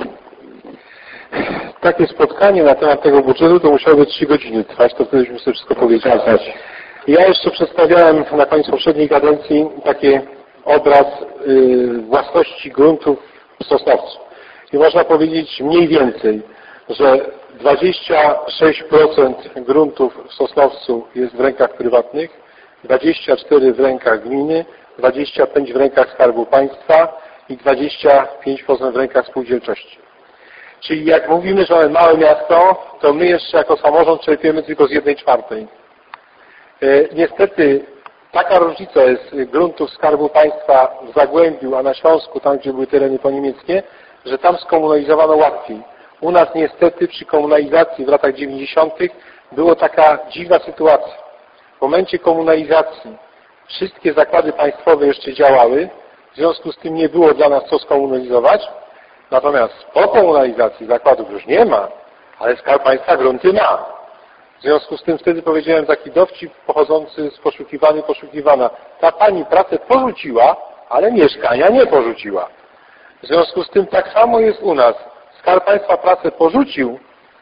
Takie spotkanie na temat tego budżetu to musiałoby trzy godziny trwać, to wtedy byśmy sobie wszystko powiedzieli. Ja jeszcze przedstawiałem na koniec poprzedniej kadencji taki obraz y, własności gruntów w Sosnowcu. I można powiedzieć mniej więcej, że dwadzieścia sześć procent gruntów w Sosnowcu jest w rękach prywatnych, dwadzieścia cztery procent w rękach gminy, dwadzieścia pięć procent w rękach Skarbu Państwa i dwadzieścia pięć procent w rękach spółdzielczości. Czyli jak mówimy, że mamy małe miasto, to my jeszcze jako samorząd czerpiemy tylko z jednej czwartej. E, niestety taka różnica jest gruntów Skarbu Państwa w Zagłębiu, a na Śląsku, tam gdzie były tereny poniemieckie, że tam skomunalizowano łatwiej. U nas niestety przy komunalizacji w latach dziewięćdziesiątych była taka dziwna sytuacja. W momencie komunalizacji wszystkie zakłady państwowe jeszcze działały, w związku z tym nie było dla nas co skomunalizować, natomiast po komunalizacji zakładów już nie ma, ale Skarb Państwa grunty ma. W związku z tym wtedy powiedziałem taki dowcip pochodzący z poszukiwania poszukiwana. Ta pani pracę porzuciła, ale mieszkania nie porzuciła. W związku z tym tak samo jest u nas. Skarb Państwa pracę porzucił,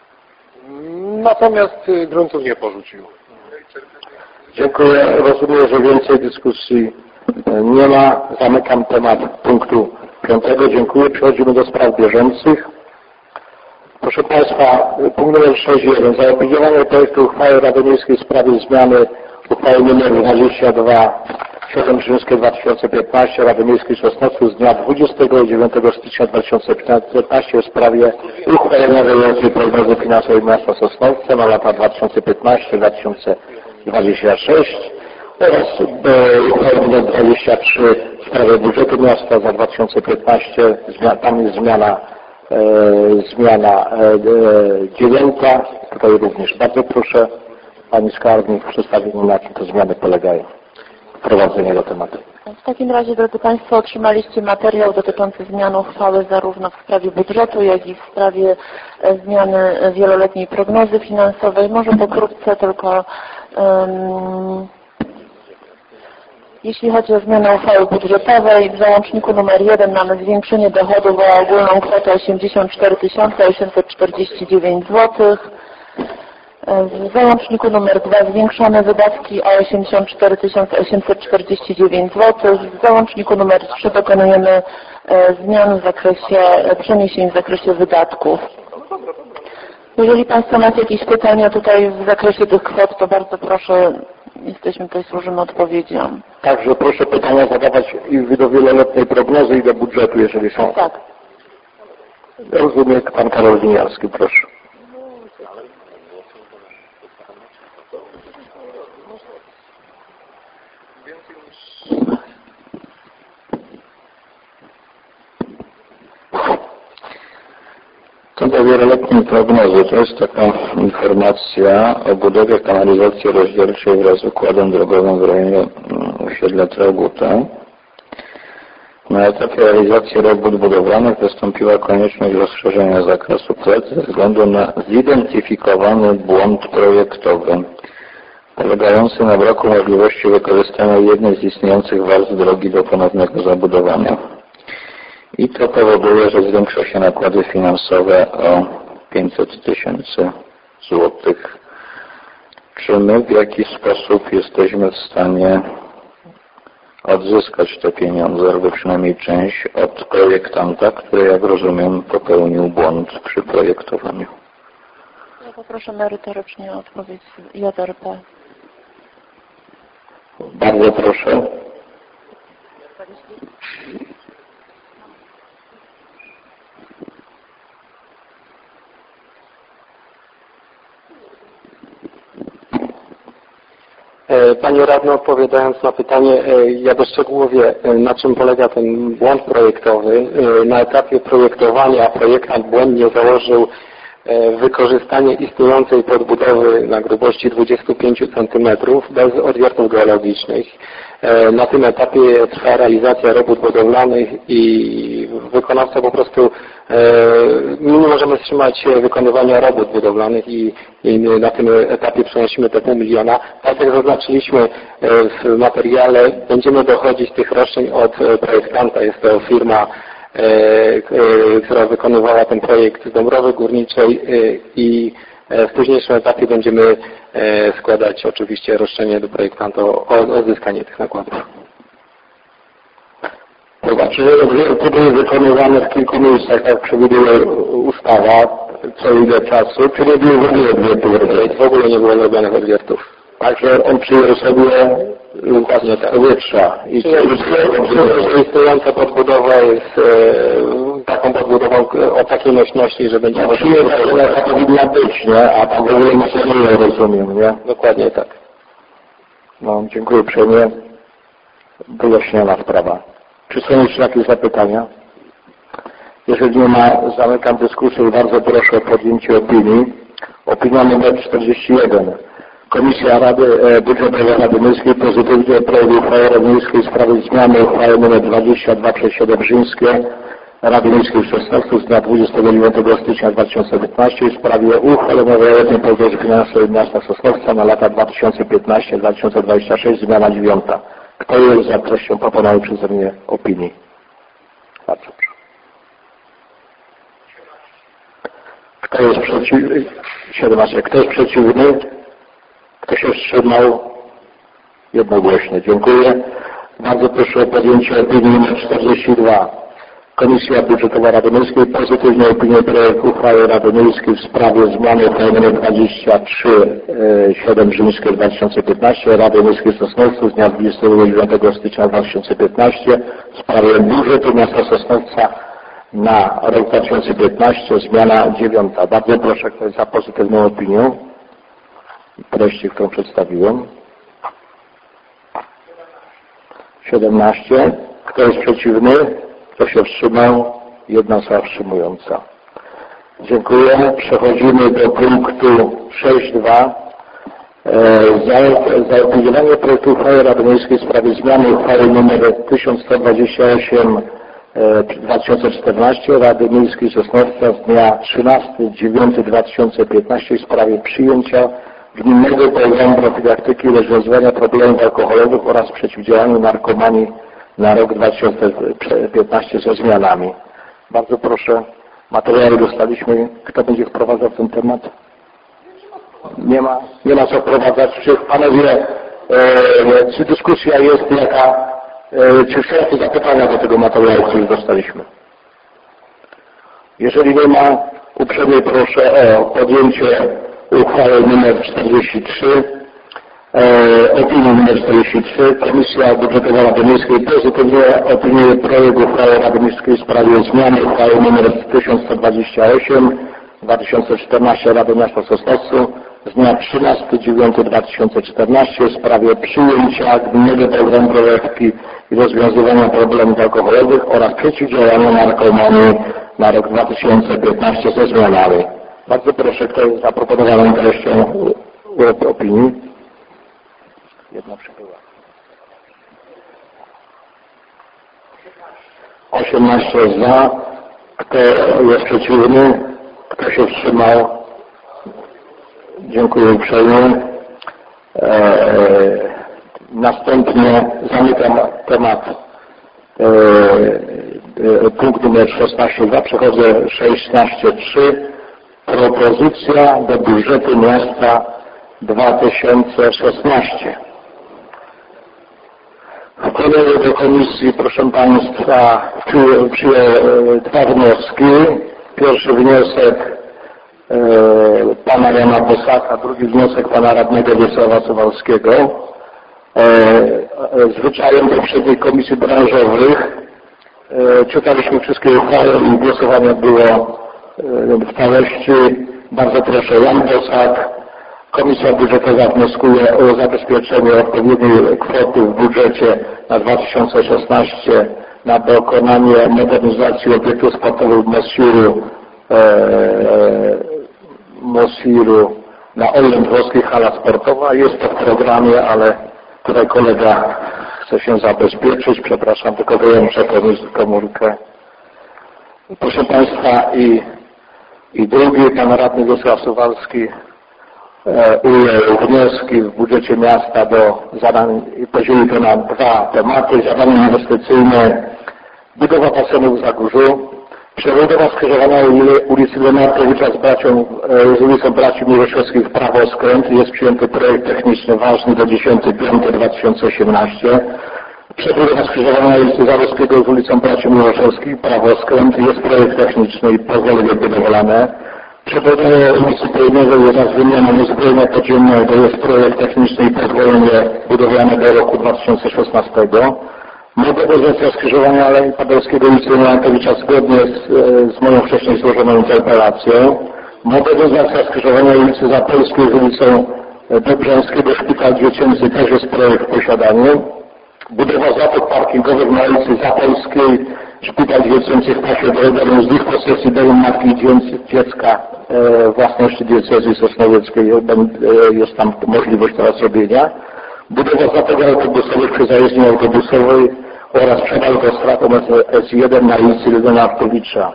natomiast gruntów nie porzucił. Dziękuję. Rozumiem, że więcej dyskusji nie ma. Zamykam temat punktu piątego. Dziękuję. Przechodzimy do spraw bieżących. Proszę Państwa, punkt numer sześć jeden. Zaopiniowanie projektu uchwały Rady Miejskiej w sprawie zmiany uchwały nr dwadzieścia dwa siedem dwa tysiące piętnaście Rady Miejskiej Sosnowcu z dnia dwudziestego dziewiątego stycznia dwa tysiące piętnastego w sprawie uchwalenia zawierającej prognozy finansowej miasta Sosnowca na lata dwa tysiące piętnasty do dwa tysiące dwudziestego szóstego oraz uchwały nr dwadzieścia trzy w sprawie budżetu miasta za dwa tysiące piętnasty. Tam jest zmiana E, zmiana e, e, dziewiąta. Tutaj również bardzo proszę Pani Skarbnik o przedstawienie, na czym te zmiany polegają. Wprowadzenie do tematu. W takim razie, drodzy Państwo, otrzymaliście materiał dotyczący zmian uchwały zarówno w sprawie budżetu, jak i w sprawie e, zmiany wieloletniej prognozy finansowej. Może pokrótce tylko um, jeśli chodzi o zmianę uchwały budżetowej, w załączniku numer jeden mamy zwiększenie dochodów o ogólną kwotę osiemdziesiąt cztery tysiące osiemset czterdzieści dziewięć złotych. W załączniku numer dwa zwiększone wydatki o osiemdziesiąt cztery tysiące osiemset czterdzieści dziewięć złotych. W załączniku numer trzy dokonujemy zmian w zakresie przeniesień w zakresie wydatków. Jeżeli Państwo macie jakieś pytania tutaj w zakresie tych kwot, to bardzo proszę, jesteśmy tutaj, służymy odpowiedzią. Także proszę pytania zadawać i do wieloletniej prognozy i do budżetu, jeżeli są. Tak. Rozumiem, Pan Karol Winiarski, proszę. Co do wieloletniej prognozy, to jest taka informacja o budowie kanalizacji rozdzielczej wraz z układem drogowym w rejonie osiedla Traugutta. Na etapie realizacji robót budowlanych wystąpiła konieczność rozszerzenia zakresu prac ze względu na zidentyfikowany błąd projektowy, polegający na braku możliwości wykorzystania jednej z istniejących warstw drogi do ponownego zabudowania. I to powoduje, że zwiększa się nakłady finansowe o pięćset tysięcy złotych. Czy my w jakiś sposób jesteśmy w stanie odzyskać te pieniądze, albo przynajmniej część, od projektanta, który, jak rozumiem, popełnił błąd przy projektowaniu? Ja poproszę merytorycznie o odpowiedź z J R P. Bardzo proszę. Panie Radny, odpowiadając na pytanie, ja doszczegółowię, na czym polega ten błąd projektowy. Na etapie projektowania projektant błędnie założył wykorzystanie istniejącej podbudowy na grubości dwadzieścia pięć centymetrów bez odwiertów geologicznych. Na tym etapie trwa realizacja robót budowlanych i wykonawca po prostu, my nie możemy wstrzymać wykonywania robót budowlanych i, i na tym etapie przenosimy te pół miliona. Tak jak zaznaczyliśmy w materiale, będziemy dochodzić tych roszczeń od projektanta. Jest to firma, która wykonywała ten projekt z Dąbrowy Górniczej i w późniejszym etapie będziemy składać oczywiście roszczenie do projektanta o odzyskanie tych nakładów. To znaczy, że to były wykonywane w kilku miejscach, jak przewiduje ustawa, co ile czasu, czy nie było w ogóle odwiertów? W ogóle nie było robionych odwiertów. Także on przyjął sobie własne powietrza. I istniejąca podbudowa jest e, taką podbudową o takiej nośności, że będzie... No, przyjął, że to powinna być, nie? A tam w ogóle nie sobie nie rozumiem, nie? Dokładnie tak. No, dziękuję uprzejmie. Wyjaśniona sprawa. Czy są jeszcze jakieś zapytania? Jeżeli nie ma, zamykam dyskusję i bardzo proszę o podjęcie opinii. Opinia numer czterdzieści jeden. Komisja Rady e, Budżetowej Rady Miejskiej pozytywnie projekt uchwały Rady Miejskiej w sprawie zmiany uchwały nr dwadzieścia dwa przez siedem Rzymskie Rady Miejskiej w Sosnowcu z dnia dwudziestego dziewiątego stycznia dwa tysiące piętnastego w sprawie uchwalenia wieloletniej prognozy finansowej miasta Sosnowca na lata dwa tysiące piętnasty do dwa tysiące dwudziestego szóstego, zmiana dziewiąta. Kto jest za treścią proponowanej przeze mnie opinii? Bardzo proszę. Kto jest przeciwny? siedemnaście. Kto jest przeciwny? Kto się wstrzymał? Jednogłośnie. Dziękuję. Bardzo proszę o podjęcie opinii nr czterdzieści dwa. Komisja Budżetowa Rady Miejskiej pozytywnie opiniuje projekt uchwały Rady Miejskiej w sprawie zmiany uchwały nr dwadzieścia trzy siedem Rzymskie dwa tysiące piętnaście Rady Miejskiej w Sosnowcu z dnia dwudziestego dziewiątego stycznia dwa tysiące piętnastego w sprawie budżetu miasta Sosnowca na rok dwa tysiące piętnasty, zmiana dziewiąta. Bardzo proszę, kto jest za pozytywną opinią treści, którą przedstawiłem. siedemnaście. Kto jest przeciwny? Kto się wstrzymał? Jedna osoba wstrzymująca. Dziękuję. Przechodzimy do punktu sześć dwa. Za zaopiniowanie projektu uchwały Rady Miejskiej w sprawie zmiany uchwały nr tysiąc sto dwadzieścia osiem dwa tysiące czternaście Rady Miejskiej Sosnowca z dnia trzynastego dziewiątego dwa tysiące piętnastego w sprawie przyjęcia gminnego programu profilaktyki i rozwiązywania problemów alkoholowych oraz przeciwdziałania narkomanii na rok dwa tysiące piętnasty ze zmianami. Bardzo proszę, materiały dostaliśmy. Kto będzie wprowadzał ten temat? Nie ma, nie ma co wprowadzać. Czy panowie, e, czy dyskusja jest jaka, e, czy są jakieś zapytania do tego materiału, który dostaliśmy? Jeżeli nie ma, uprzejmie proszę o podjęcie uchwały nr czterdzieści trzy. Opinię nr czterdzieści trzy. Komisja Budżetowa Rady Miejskiej pozytywnie opiniuje projekt uchwały Rady Miejskiej w sprawie zmiany uchwały nr tysiąc sto dwadzieścia osiem dwa tysiące czternaście Rady Miasta Sosnowcu z dnia trzynastego dziewiątego dwa tysiące czternastego w sprawie przyjęcia gminnego programu profilaktyki i rozwiązywania problemów alkoholowych oraz przeciwdziałania narkomanii na rok dwa tysiące piętnasty ze zmianami. Bardzo proszę, kto jest zaproponowaną treścią opinii? Jedna przybyła. osiemnaście za. Kto jest przeciwny? Kto się wstrzymał? Dziękuję uprzejmie. Eee, następnie zamykam temat eee, e, punkt numer szesnaście dwa. Przechodzę szesnaście trzy. Propozycja do budżetu miasta dwa tysiące szesnaście. Wkładamy do komisji, proszę Państwa, przyjąłem dwa wnioski. Pierwszy wniosek e, pana Jana Bosaka, drugi wniosek pana radnego Wiesława Suwalskiego. E, e, zwyczajem poprzedniej komisji branżowych e, czytaliśmy wszystkie uchwały i głosowanie było e, w całości. Bardzo proszę, Jan Bosak. Komisja Budżetowa wnioskuje o zabezpieczenie odpowiedniej kwoty w budżecie na dwa tysiące szesnasty na dokonanie modernizacji obiektu sportowego Mosiru, e, Mosiru na Orlen Włoskiej hala sportowa. Jest to w programie, ale tutaj kolega chce się zabezpieczyć. Przepraszam, tylko wyłączę komórkę. Proszę Państwa, i, i drugi, pan radny Wiesław Suwalski ujął wnioski w budżecie miasta do zadań i podzielił to na dwa tematy. Zadania inwestycyjne, budowa basenu w Zagórzu, przebudowa skrzyżowania ulicy Lenartowicza z bracią, z ulicą Braci Miłoszewskich w prawo skręt. Jest przyjęty projekt techniczny ważny do dziesiątego piątego dwa tysiące osiemnastego. Przebudowa skrzyżowania ulicy Zaborskiego z ulicą Braci Miłoszewskich, prawo skręt, jest projekt techniczny i pozwolenie budowlane. Przebudowa ulicy Południowej wraz z wymianą uzbrojenia podziemnego, jest projekt techniczny i pozwolenie budowlane do roku dwa tysiące szesnastego. Modernizacja skrzyżowania Alei Paderewskiego ulicy Milankiewicza zgodnie z, z moją wcześniej złożoną interpelacją. Modernizacja skrzyżowania ulicy Zapolskiej z ulicą Dobrzańskiego, Szpital Dziecięcy, też jest projekt w posiadaniu. Budowa zapek parkingowych na ulicy Zapolskiej, Szpital Dziecięcy w pasie drogowym z ich posesji Domu Matki i Dziecka e, własności diecezji sosnowieckiej. E, jest tam możliwość teraz robienia. Budowa zapek autobusowych przy zajezdni autobusowej oraz przetarg stratą S jeden na ulicy Leonardowicza.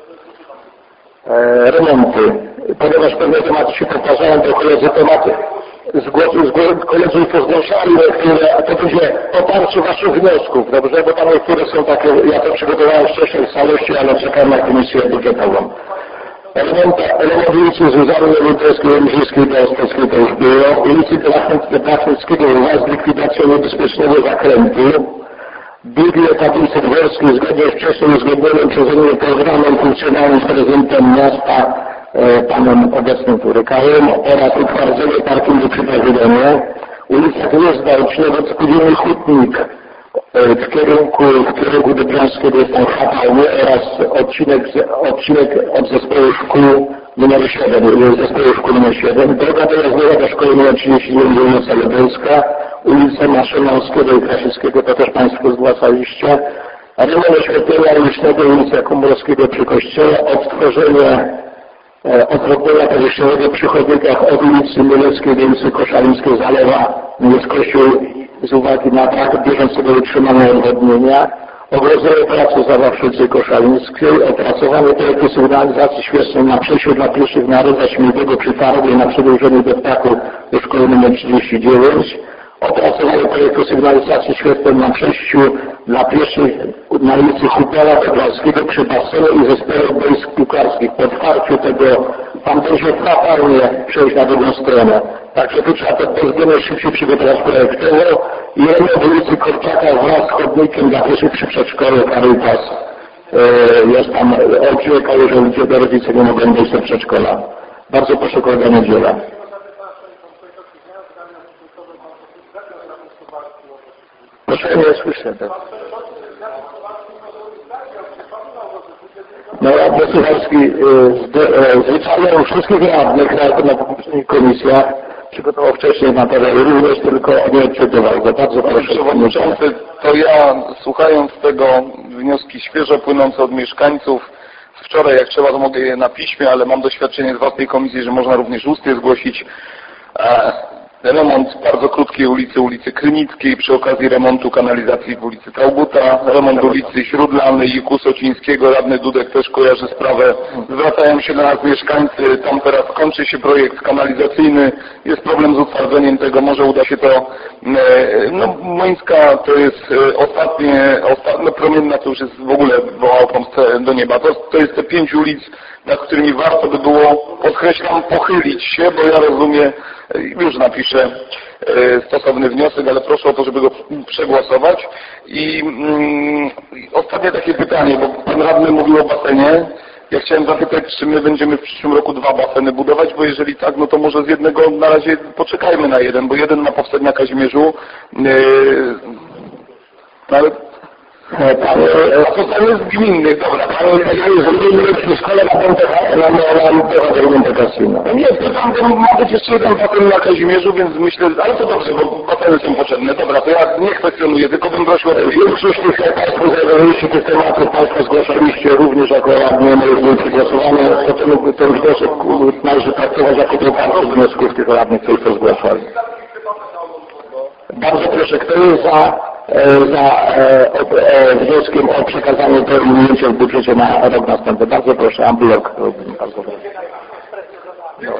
E, remonty. Ponieważ pewne tematy się powtarzają, to koledzy tematy koledzy pozgłaszali niektóre, a to będzie poparcie waszych wniosków, dobrze? Bo tam niektóre są takie, ja to przygotowałem wcześniej w całości, ale czekam na komisję budżetową. Element ulicy Zuzanny Lubelskiej, Lemżyskiej do Ostrowskiej to już było. Ulicy Drachnickiego wraz z likwidacją niebezpiecznego zakrętu. Biegnie tablicy dworskiej zgodnie z wcześniej uzgodnionym przeze mnie programem funkcjonalnym z prezydentem miasta panem obecnym Turykałem oraz utwardzenie parkingu przy pawilonie. Ulica Gniezda, odcinek Spółdzielny Hutnik w kierunku, w kierunku Dobrzańskiego jest tam fatalny oraz odcinek, odcinek od zespołu szkół numer siedem, zespołu szkół numer siedem. Droga dojazdowa do szkoły numer trzydzieści dziewięć, ulica Lubelska, ulica Maszynowskiego i Krasińskiego, to też państwo zgłaszaliście. Remont oświetlenia ulicznego, ulica Komorowskiego przy kościele, odtworzenie odwrotnego powierzchniowego przy chodnikach od ulicy Mieleckiej do ulicy Koszalińskiej zalewa jest kościół z uwagi na brak bieżącego utrzymania odwodnienia, ogrodzenie pracy Zawawszycy Koszalińskiej, opracowanie projektu sygnalizacji świetlnej na przejściu dla pieszych na Roza Śmielnego przy Targu na przedłużeniu do ptaku do szkoły nr trzydzieści dziewięć, opracowanie projektu sygnalizacji świetlnej na przejściu dla pieszych na ulicy Hubela Podlaskiego przy basenie i zespołach boisk piłkarskich. Po otwarciu tego pan będzie fatalnie przejść na drugą stronę. Także tu trzeba to bezwzględnie szybciej przygotować projektowo i remont ulicy Korczaka wraz z chodnikiem dla pieszych przy przedszkolu Caritas. Jest tam odcinek, że ludzie do rodzice nie mogą wejść do przedszkola. Bardzo proszę kolega Niedziela. Proszę, nie słyszę. Tak. No radny Suchalski zwyczają wszystkich radnych na poprzednich komisjach przygotował wcześniej materiały, również tylko nie odczytywał go. Bardzo proszę. Przewodniczący, to ja słuchając tego wnioski świeżo płynące od mieszkańców, wczoraj jak trzeba to mogę je na piśmie, ale mam doświadczenie z własnej komisji, że można również ustnie zgłosić. Remont bardzo krótkiej ulicy, ulicy Krynickiej przy okazji remontu kanalizacji w ulicy Trauguta, remont ulicy Śródlanej i Kusocińskiego, radny Dudek też kojarzy sprawę. Zwracają się do nas mieszkańcy, tam teraz kończy się projekt kanalizacyjny, jest problem z utwardzeniem tego, może uda się to, no Mońska to jest ostatnie, ostatnie promienna to już jest w ogóle wołał pomstę do nieba, to, to jest te pięć ulic, nad którymi warto by było, podkreślam, pochylić się, bo ja rozumiem, już napiszę stosowny wniosek, ale proszę o to, żeby go przegłosować. I mm, ostatnie takie pytanie, bo pan radny mówił o basenie. Ja chciałem zapytać, czy my będziemy w przyszłym roku dwa baseny budować, bo jeżeli tak, no to może z jednego na razie poczekajmy na jeden, bo jeden ma powstać na Kazimierzu. Yy, ale Panie, to tam jest gminny, dobra, panie, jest gminny przy szkole na Monte Cassino. Nie, to tam ma być jeszcze jeden basen na Kazimierzu, więc myślę, ale to dobrze, bo baseny są potrzebne. Dobra, to ja nie kwestionuję, tylko bym prosił o to. Większość tych Państwo zajmowaliście tych tematów, Państwo zgłaszaliście również jako radni, były przegłosowane, to ten, ten wniosek należy traktować jako poparcie wniosków tych radnych, którzy to zgłaszali. Bardzo proszę, kto jest za za e, e, wnioskiem o przekazanie to i ujęcie w budżecie na rok następny. Bardzo proszę, Amblok. Bardzo proszę. No.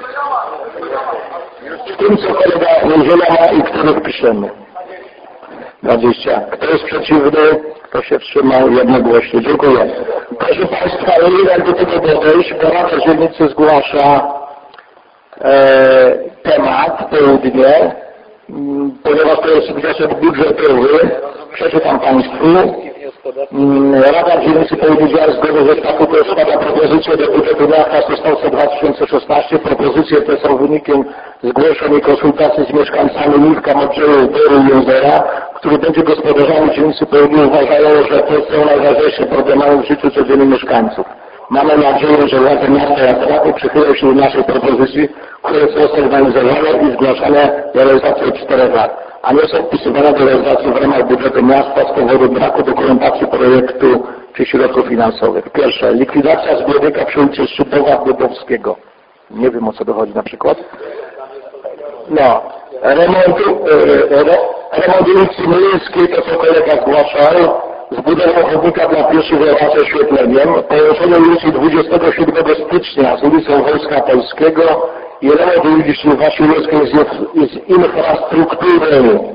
W tym, co kolega Niedziela ma i których piszemy. dwadzieścia. Kto jest przeciwny, kto się wstrzymał jednogłośnie. Dziękuję. Proszę Państwa, nie wiem do tego dodejść, bo Rada Dzielnicy zgłasza e, temat południe, ponieważ to jest wniosek budżetowy. Przeczytam Państwu. Rada Dzielnicy Południa zgodnie ze statutem składa propozycję do budżetu miasta Sosnowca dwa tysiące szesnaście. Propozycje te są wynikiem zgłoszeń i konsultacji z mieszkańcami Milka, Modrzeju, Boru i Jęzera, który będzie gospodarzami Dzielnicy Południa uważają, że te są najważniejsze problemy w życiu codziennym mieszkańców. Mamy nadzieję, że władze miasta jak rady przychylą się do naszej propozycji, które są zorganizowane i zgłaszane do realizacji od czterech lat, a nie są wpisywane do realizacji w ramach budżetu miasta z powodu braku dokumentacji projektu czy środków finansowych. Pierwsze, likwidacja zbiornika przy ulicy Szczytowa Dubowskiego. Nie wiem, o co dochodzi na przykład. No, remontu, e, remont ulicy Miejskiej, to co kolega zgłaszał, zbudową chodnika dla pieszych wraz ze oświetleniem, połączenie ulicy dwudziestego siódmego stycznia z ulicą Wojska Polskiego i remont ulicy Wasilewskiej z infrastrukturą.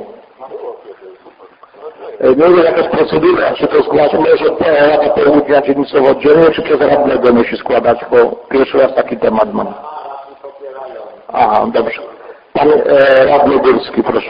Nie wiem, jaka jest procedura, czy to składać, może Rada Południa Dzielnicowo oddzielnie, czy przez radnego musi składać, bo pierwszy raz taki temat mam. Aha, dobrze. Pan e, radny Górski, proszę.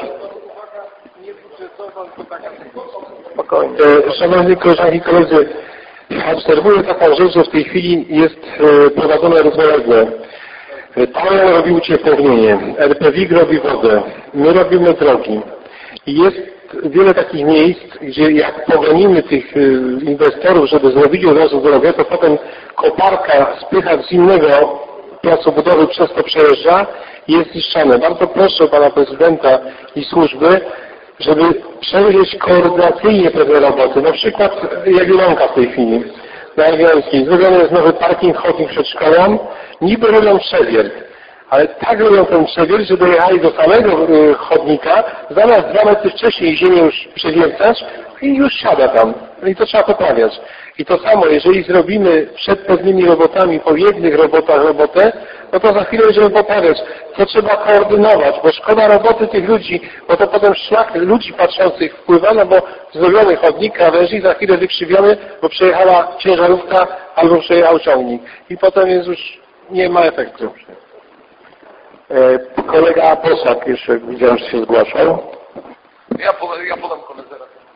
Spokojnie. Szanowni koleżanki i koledzy, obserwuję taką rzecz, że w tej chwili jest prowadzone równolegle. T robi uciepłownienie, R P W I G robi wodę, my robimy drogi. I jest wiele takich miejsc, gdzie jak pogonimy tych inwestorów, żeby zrobić od razu drogę, to potem koparka spycha z innego placu budowy, przez to przejeżdża i jest zniszczane. Bardzo proszę Pana Prezydenta i służby, żeby przejrzeć koordynacyjnie pewne roboty. Na przykład Jagiellonka w tej chwili, na Jagiellońskiej. Zrobiony jest nowy parking, chodnik przed szkołą. Niby robią przewiert, ale tak robią ten przewiert, że dojechali do samego chodnika, zamiast dwa metry wcześniej ziemię już przewiercać i już siada tam. I to trzeba poprawiać. I to samo, jeżeli zrobimy przed pewnymi robotami, po jednych robotach robotę, no to za chwilę będziemy poprawiać. To trzeba koordynować, bo szkoda roboty tych ludzi, bo to potem szlak ludzi patrzących wpływa, no bo zrobiony chodnik, krawężnik za chwilę wykrzywiony, bo przejechała ciężarówka albo przejechał ciągnik. I potem jest już, nie ma efektu. E, kolega Posak jeszcze widziałem, że się zgłaszał. Ja podam, ja podam koledze.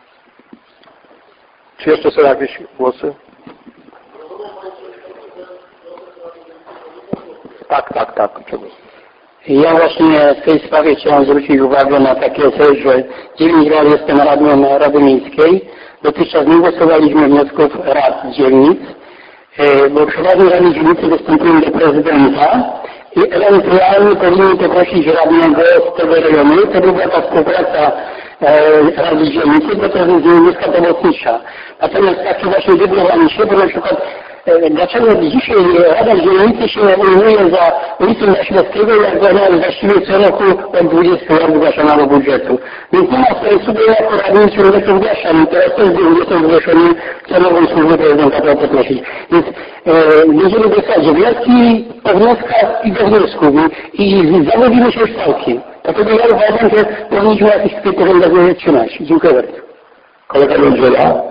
Czy jeszcze są jakieś głosy? Tak, tak, tak. Ja właśnie w tej sprawie chciałem zwrócić uwagę na takie coś, że dziewięć lat jestem radnym Rady Miejskiej. Dotychczas nie głosowaliśmy wniosków rad dzielnic, bo przy Radzie Rady Dzielnicy występują do prezydenta i ewentualnie powinien poprosić radnego z tego rejonu. To była ta współpraca Rady Dzielnicy, bo to jest dzielnicka pomocnicza. Natomiast takie właśnie wybieranie się, bo na przykład dlaczego dzisiaj Rada Dzielnicy się ujmuje za ulicą Wasilewskiego, jak ona właściwie co roku od dwudziestu lat zgłaszana do budżetu. Więc nie ma sensu, bo jako radni ciągle to zgłaszam. Teraz też są zgłoszeni, co mogą służby prezydenta to poprosić. Więc e, będziemy dostać wnioski po wnioskach i do wniosków i, i zawodzimy się już całkiem. Dlatego ja uważam, że powinniśmy jakiś tutaj porządek trzymać. Dziękuję bardzo. Kolega Lędziela.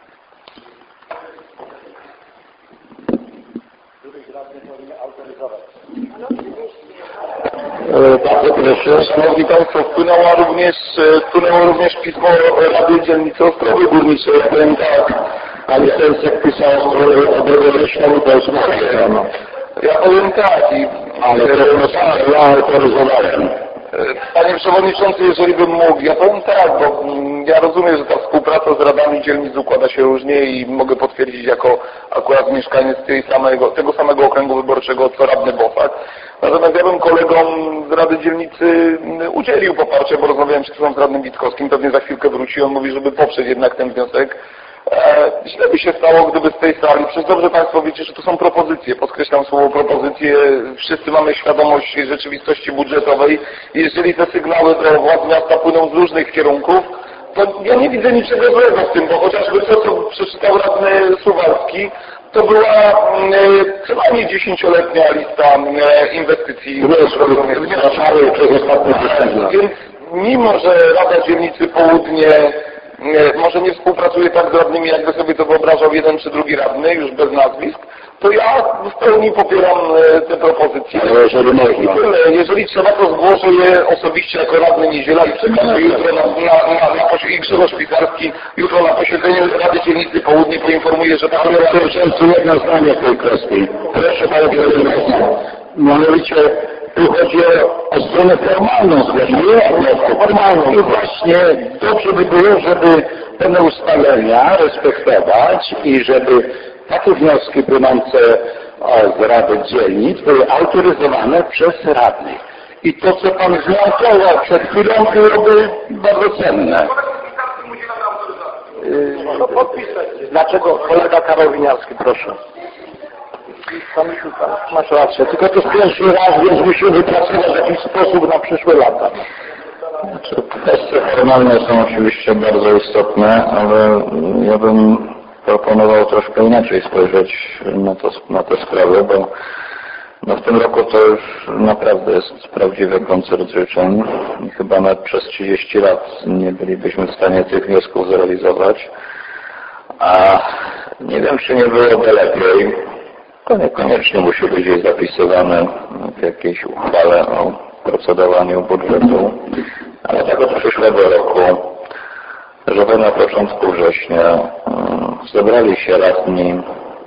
Bardzo proszę. Szanowni Państwo, wpłynęła również, wpłynęło również pismo Rady Dzielnicy Ostrowy Górniczej. Ja powiem tak, a nie sens jak pisał Odrogę Leśną, to jest no. Ja powiem tak, i, ale to jest ja autoryzowałem. Panie Przewodniczący, jeżeli bym mógł, ja powiem tak, bo ja rozumiem, że ta współpraca z radami dzielnic układa się różnie i mogę potwierdzić jako akurat mieszkaniec tej samego, tego samego okręgu wyborczego co radny Bosak. Natomiast ja bym kolegom z Rady Dzielnicy udzielił poparcia, bo rozmawiałem przed chwilą z radnym Witkowskim, pewnie za chwilkę wróci, on mówi, żeby poprzeć jednak ten wniosek. E, źle by się stało, gdyby z tej sali, przecież dobrze Państwo wiecie, że to są propozycje, podkreślam słowo propozycje, wszyscy mamy świadomość rzeczywistości budżetowej i jeżeli te sygnały do władz miasta płyną z różnych kierunków, to ja nie widzę niczego złego w tym, bo chociażby to, co przeczytał radny Suwalski, to była e, co najmniej dziesięcioletnia lista e, inwestycji. Więc mimo, że Rada Dzielnicy Południe może nie współpracuje tak z radnymi, jakby sobie to wyobrażał jeden czy drugi radny, już bez nazwisk, to ja w pełni popieram te propozycje. Ale jeżeli można. Jeżeli trzeba, to zgłoszę je osobiście jako radny Niedziela i przekażę jutro na, na, na, na posiedzenie, i Grzegorz Pikarski jutro na posiedzeniu Rady Dzielnicy Południe poinformuje, że tak. Ale przewodniczący, jedno zdanie w tej kwestii. Proszę Pana Przewodniczącego. Mianowicie tu chodzi o stronę formalną zgłoszenia, formalną. I właśnie dobrze by było, żeby pewne ustalenia respektować i żeby takie wnioski płynące z Rady Dzielnic były autoryzowane przez radnych. I to, co Pan zmiankował przed chwilą, byłoby bardzo cenne. No podpisać. Dlaczego? Kolega Karol Winiarski, proszę. Masz rację, tylko to jest pierwszy raz, więc musimy wypracować w jakiś sposób na przyszłe lata. Znaczy, kwestie formalne są oczywiście bardzo istotne, ale ja bym proponował troszkę inaczej spojrzeć na, to, na te sprawy, bo no w tym roku to już naprawdę jest prawdziwy koncert życzeń. Chyba nawet przez trzydzieści lat nie bylibyśmy w stanie tych wniosków zrealizować. A nie wiem, czy nie byłoby lepiej. To niekoniecznie musi być gdzieś zapisywane w jakiejś uchwale o procedowaniu budżetu, ale tak od przyszłego roku, żeby na początku września zebrali się radni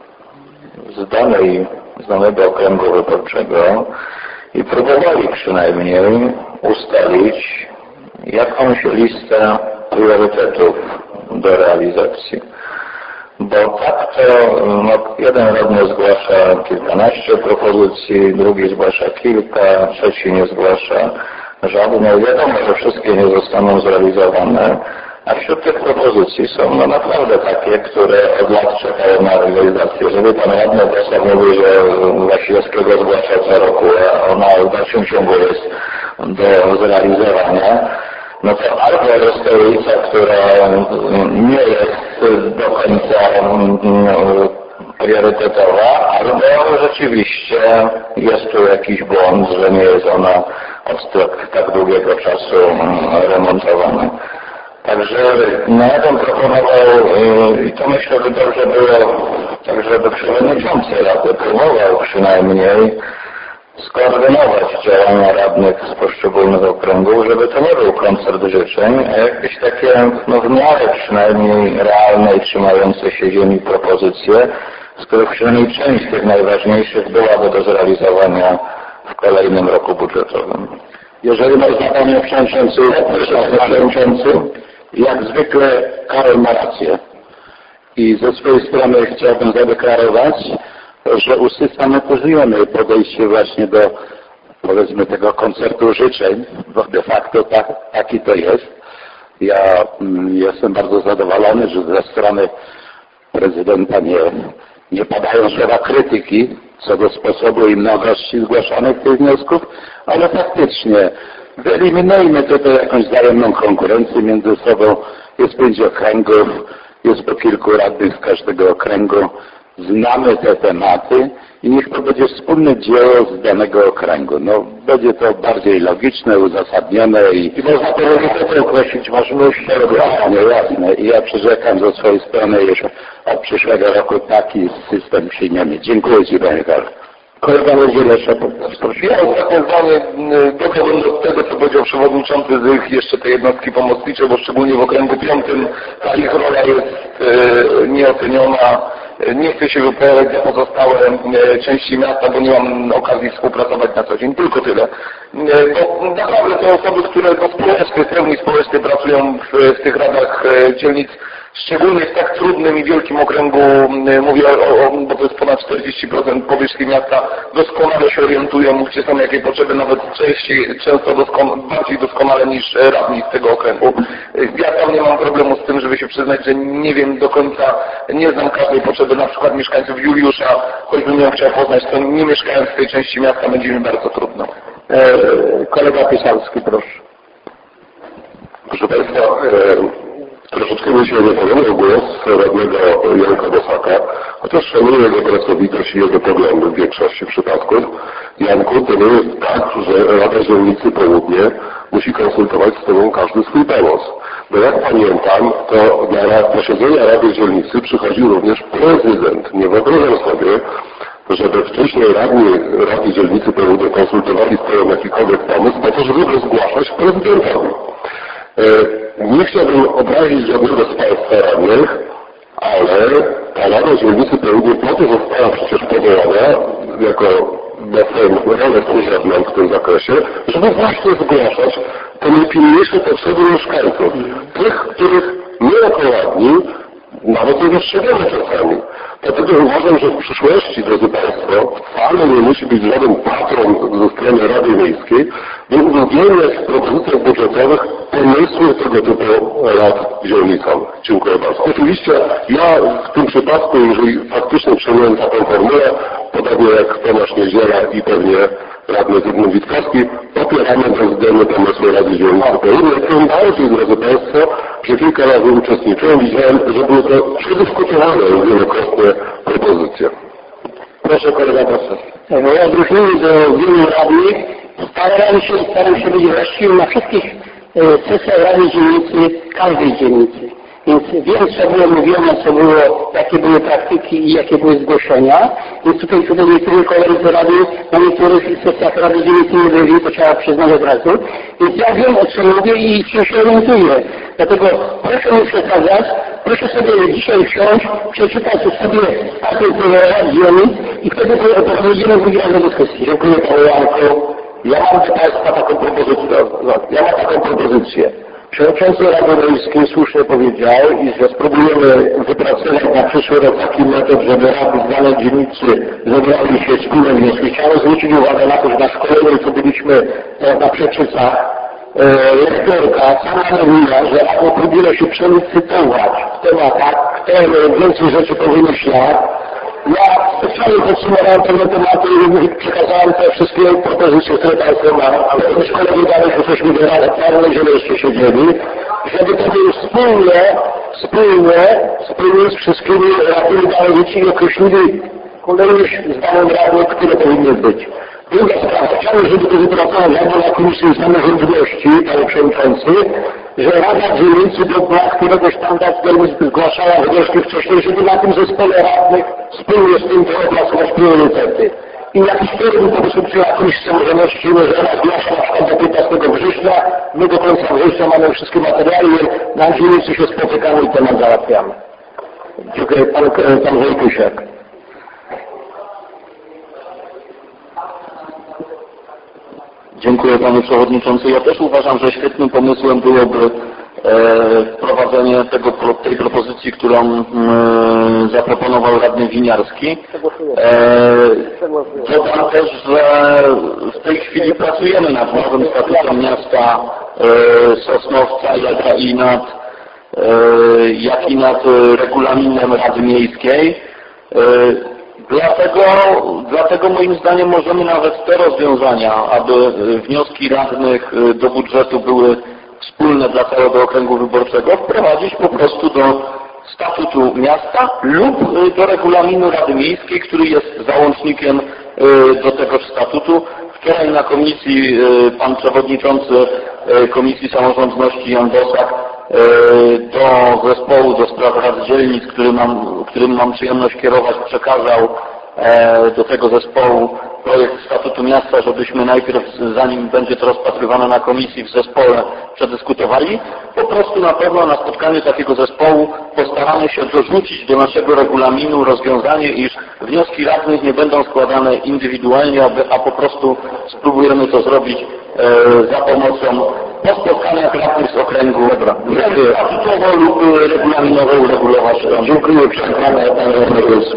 z danej, z danego okręgu wyborczego i próbowali przynajmniej ustalić jakąś listę priorytetów do realizacji. Bo tak to no, jeden radny zgłasza kilkanaście propozycji, drugi zgłasza kilka, trzeci nie zgłasza żadnej. Wiadomo, że wszystkie nie zostaną zrealizowane, a wśród tych propozycji są no, naprawdę takie, które od lat czekają na realizację. Żeby pan radny Bosek mówi, że Wasilewskiego zgłasza co roku, a ona w dalszym ciągu jest do zrealizowania, no to albo jest to ulica, która nie jest do końca no, priorytetowa, albo rzeczywiście jest tu jakiś błąd, że nie jest ona od tak, tak długiego czasu remontowana. Także no, ja bym proponował, i to myślę, że dobrze było, tak żeby przewodniczący Rady próbował przynajmniej skoordynować działania radnych z poszczególnych okręgów, żeby to nie był koncert życzeń, a jakieś takie no, w miarę przynajmniej realne i trzymające się ziemi propozycje, z których przynajmniej część tych najważniejszych byłaby do zrealizowania w kolejnym roku budżetowym. Jeżeli można, Panie Przewodniczący, Przewodniczący, jak zwykle Karol ma rację. I ze swojej strony chciałbym zadeklarować, że usystematyzujemy podejście właśnie do, powiedzmy, tego koncertu życzeń, bo de facto tak, taki to jest. Ja mm, jestem bardzo zadowolony, że ze strony prezydenta nie, nie padają słowa krytyki co do sposobu i mnogości zgłaszanych tych wniosków, ale faktycznie wyeliminujmy tutaj jakąś wzajemną konkurencję między sobą. Jest pięć okręgów, jest po kilku radnych z każdego okręgu. Znamy te tematy i niech to będzie wspólne dzieło z danego okręgu. No, będzie to bardziej logiczne, uzasadnione i, I można priorytety określić ważność jasne, jasne. I ja przyrzekam ze swojej strony, że od przyszłego roku taki system przyjmiemy. Dziękuję Ci, Panie Karol. Kolega Niedziela, ja ostatnie zdanie dodałbym do tego, co powiedział przewodniczący z ich jeszcze te jednostki pomocnicze, bo szczególnie w okręgu piątym ta ich rola jest e, nieoceniona. Nie chcę się wypowiadać za pozostałe e, części miasta, bo nie mam okazji współpracować na co dzień. Tylko tyle. E, to naprawdę te osoby, które no, społecznie, w pełni społecznie pracują w, w tych radach e, dzielnic, szczególnie w tak trudnym i wielkim okręgu, mówię o, o, bo to jest ponad czterdzieści procent powierzchni miasta, doskonale się orientują, gdzie są jakie potrzeby, nawet częściej, często doskon, bardziej doskonale niż radni z tego okręgu. Ja tam nie mam problemu z tym, żeby się przyznać, że nie wiem do końca, nie znam każdej potrzeby, na przykład mieszkańców Juliusza, choćbym ją chciał poznać, to nie mieszkając w tej części miasta będzie mi bardzo trudno. E, kolega Pisalski, proszę. Proszę Państwa, e, troszeczkę mi się nie podobał głos radnego Janka Bosaka, chociaż szanuję jego pracowitość i jego poglądy w większości przypadków. Janku, to nie jest tak, że Rada Dzielnicy Południe musi konsultować z Tobą każdy swój pomoc. Bo jak pamiętam, to na posiedzenia Rady Dzielnicy przychodził również prezydent. Nie wyobrażam sobie, żeby wcześniej radni Rady Dzielnicy P W D konsultowali swoją jakikolwiek pomysł, po to, żeby go zgłaszać prezydentowi. Nie chciałbym obrazić żadnego z Państwa radnych, ale ta Rada Dzielnicy P W D po to została przecież powołana jako na swoją rolę służebną w tym zakresie, żeby właśnie zgłaszać te najpilniejsze potrzeby mieszkańców. Tych, których my jako radni nawet nie dostrzegamy czasami. Dlatego uważam, że w przyszłości, drodzy Państwo, wcale nie musi być żaden patron ze strony Rady Miejskiej, by uwzględniać w propozycjach budżetowych pomysły tego typu rad dzielnicowych. Dziękuję bardzo. Oczywiście ja w tym przypadku, jeżeli faktycznie przyjmuję taką formułę, podobnie jak Tomasz Niedziela i pewnie radny Zygmunt Witkowski, popieramy bezwzględne pomysły Rady Dzielnicy P W D. Tym bardziej, drodzy Państwo, że kilka razy uczestniczyłem, widziałem, że były to przedyskutowane wielokrotnie propozycje. Proszę kolega poseł. W odróżnieniu do wielu radnych starałem się, staram się być właściwym na wszystkich sesjach Rady Dzielnicy, każdej dzielnicy. Więc wiem, co było mówione, co było, jakie były praktyki i jakie były zgłoszenia. Więc tutaj tutaj niektórzy koledzy rady na niektórych sesjach Rady Dzielnicy nie byli, to trzeba przyznać od razu. Więc ja wiem, o czym mówię i się się orientuję. Dlatego proszę mi przekazać, proszę sobie dzisiaj wsiąść, przeczytać sobie statut Rad Dzielnic i wtedy pojedziemy drugi raz do dyskusji. Dziękuję Panie Janku. Ja mam do Państwa taką propozycję. Ja mam taką propozycję. Przewodniczący Rady Miejskiej słusznie powiedział, że spróbujemy wypracować na przyszły rok taki metod, żeby rady z danej dzielnicy zebrały się wspólne wnioski. Chciałem zwrócić uwagę na to, że na szkoleniu, co byliśmy na Przeczycach, lektorka sama mówiła, że albo próbuje się przelicytować w tematach, kto więcej rzeczy powymyślał. Ja specjalnie podsumowałem tego tematu i przekazałem te wszystkie propozycje, które Państwo mają, ale w szkole wydane, że jesteśmy generalnie, że jeszcze siedzieli, żeby to było wspólnie, wspólnie, wspólnie z wszystkimi radnymi danej dzieci i określili kolejność zdaną radnych, które powinny być. Druga sprawa, chciałem, żeby to wypracować albo na Komisji Samorządności, Panie Przewodniczący, że Rada Dzielnicy do któregoś tam zgłaszała wnioski wcześniej, żeby na tym zespole radnych wspólnie z tym opracować priorytety. I jakiś termin po prostu przy Komisji Samorządności, że ona zgłasza na przykład do piętnastego września, my do końca września mamy wszystkie materiały, na dzielnicy się spotykamy i temat załatwiamy. Dziękuję. Pan, pan Wojtusiak. Dziękuję Panie Przewodniczący. Ja też uważam, że świetnym pomysłem byłoby e, wprowadzenie tego, tej propozycji, którą e, zaproponował radny Winiarski. E, dodam też, że w tej chwili pracujemy nad nowym statutem miasta e, Sosnowca, jak i nad, e, jak i nad regulaminem Rady Miejskiej. E, Dlatego, dlatego moim zdaniem możemy nawet te rozwiązania, aby wnioski radnych do budżetu były wspólne dla całego okręgu wyborczego, wprowadzić po prostu do statutu miasta lub do regulaminu Rady Miejskiej, który jest załącznikiem do tegoż statutu. Wczoraj na komisji pan przewodniczący Komisji Samorządności Jan Bosak do zespołu do spraw rad dzielnic, który mam, którym mam przyjemność kierować, przekazał do tego zespołu projekt statutu miasta, żebyśmy najpierw, zanim będzie to rozpatrywane na komisji w zespole, przedyskutowali. Po prostu na pewno na spotkaniu takiego zespołu postaramy się dorzucić do naszego regulaminu rozwiązanie, iż wnioski radnych nie będą składane indywidualnie, a po prostu spróbujemy to zrobić za pomocą po spotkaniach radnych z okręgu. Dobra. Statutowo lub regulaminowo uregulować. Dziękuję. Przepraszam, Panie Radny.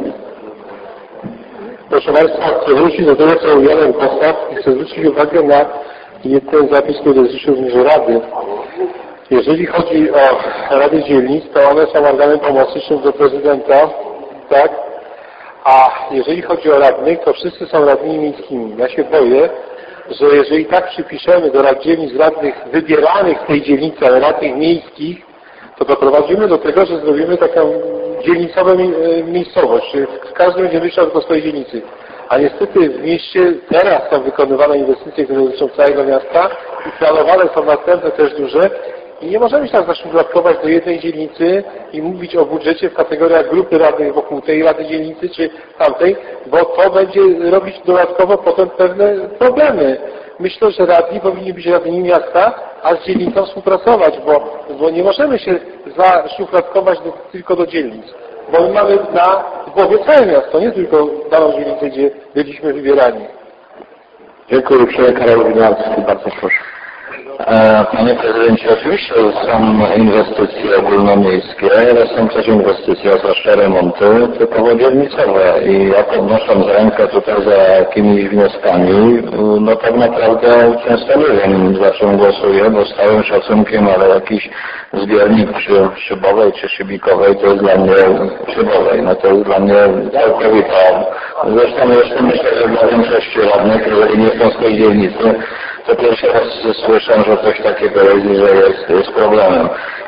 Proszę Państwa, chcę wrócić do tego, co ująłem postaw i chcę zwrócić uwagę na jeden zapis, który dotyczy również Rady. Jeżeli chodzi o Rady Dzielnic, to one są organem pomocniczym do prezydenta, tak? A jeżeli chodzi o radnych, to wszyscy są radnymi miejskimi. Ja się boję, że jeżeli tak przypiszemy do rad dzielnic radnych wybieranych w tej dzielnicy, ale radnych miejskich, to doprowadzimy do tego, że zrobimy taką dzielnicową miejscowość. Każdy będzie myślał tylko o swojej dzielnicy. A niestety w mieście teraz są wykonywane inwestycje, które dotyczą całego miasta i planowane są następne też duże I nie możemy się tak zaszufladkować do jednej dzielnicy i mówić o budżecie w kategoriach grupy radnych wokół tej rady dzielnicy czy tamtej, bo to będzie robić dodatkowo potem pewne problemy. Myślę, że radni powinni być radnymi miasta, a z dzielnicą współpracować, bo, bo nie możemy się zaszufladkować do, tylko do dzielnic. Bo my mamy na głowie całe miasto, nie tylko daną dzielnicę, gdzie byliśmy wybierani. Dziękuję uprzejmie. Karol Winiarski, bardzo proszę. Panie Prezydencie, oczywiście są inwestycje ogólnomiejskie, ale są też inwestycje, zwłaszcza remonty typowo dzielnicowe i ja podnosząc rękę tutaj za jakimiś wnioskami, no tak naprawdę często nie wiem, za czym głosuję, bo z całym szacunkiem, ale jakiś zbiornik przy Szybowej czy Szybikowej to jest dla mnie Szybowej, no to jest dla mnie całkowita. Zresztą jeszcze myślę, że dla większości radnych, jeżeli nie są z tej dzielnicy, to pierwszy raz słyszę, że coś takiego jest i że jest, jest problemem.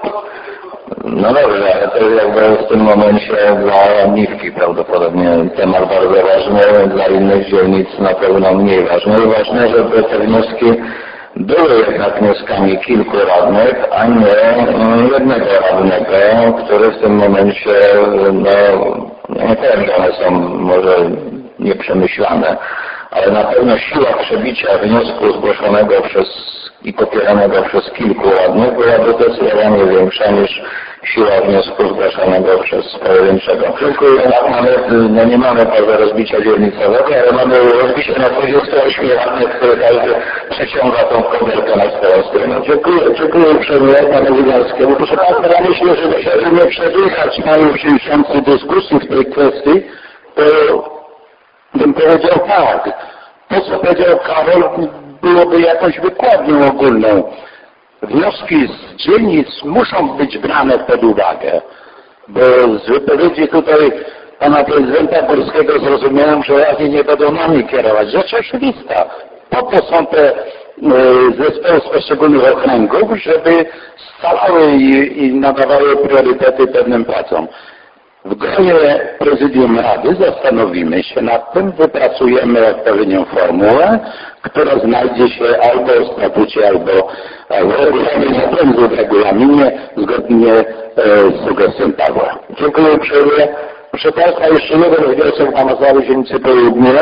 No dobrze, ale to jest jakby w tym momencie dla Niwki prawdopodobnie temat bardzo ważny, dla innych dzielnic na pewno mniej ważny. I ważne, żeby te wnioski były jednak wnioskami kilku radnych, a nie jednego radnego, który w tym momencie, no nie powiem, że one są może nieprzemyślane, ale na pewno siła przebicia wniosku zgłoszonego przez i popieranego przez kilku radnych byłaby zdecydowanie większa niż siła wniosku zgłaszanego przez pojedynczego. Dziękuję. Mamy, no nie mamy prawa rozbicia dzielnicowego, ale mamy rozbicie na dwudziestu ośmiu radnych, które każdy przeciąga tą kobietę na swoją stronę. Dziękuję, dziękuję uprzejmie panu Winiarskiemu. Proszę Państwa, ja myślę, że musimy nie przedłużać panu przewodniczący dyskusji w tej kwestii, to bym powiedział tak. To, co powiedział Karol, byłoby jakąś wykładnią ogólną. Wnioski z dzielnic muszą być brane pod uwagę, bo z wypowiedzi tutaj pana prezydenta polskiego zrozumiałem, że radni nie będą nami kierować. Rzecz oczywista. Po to są te y, zespoły z poszczególnych okręgów, żeby scalały i, i nadawały priorytety pewnym pracom. W gronie Prezydium Rady zastanowimy się nad tym, wypracujemy odpowiednią formułę, która znajdzie się albo w statucie, albo w regulaminie, w regulaminie zgodnie e, z sugestią Pawła. Dziękuję uprzejmie. Proszę Państwa, jeszcze jeden wniosek na Mazowie Dzielnicy Południe.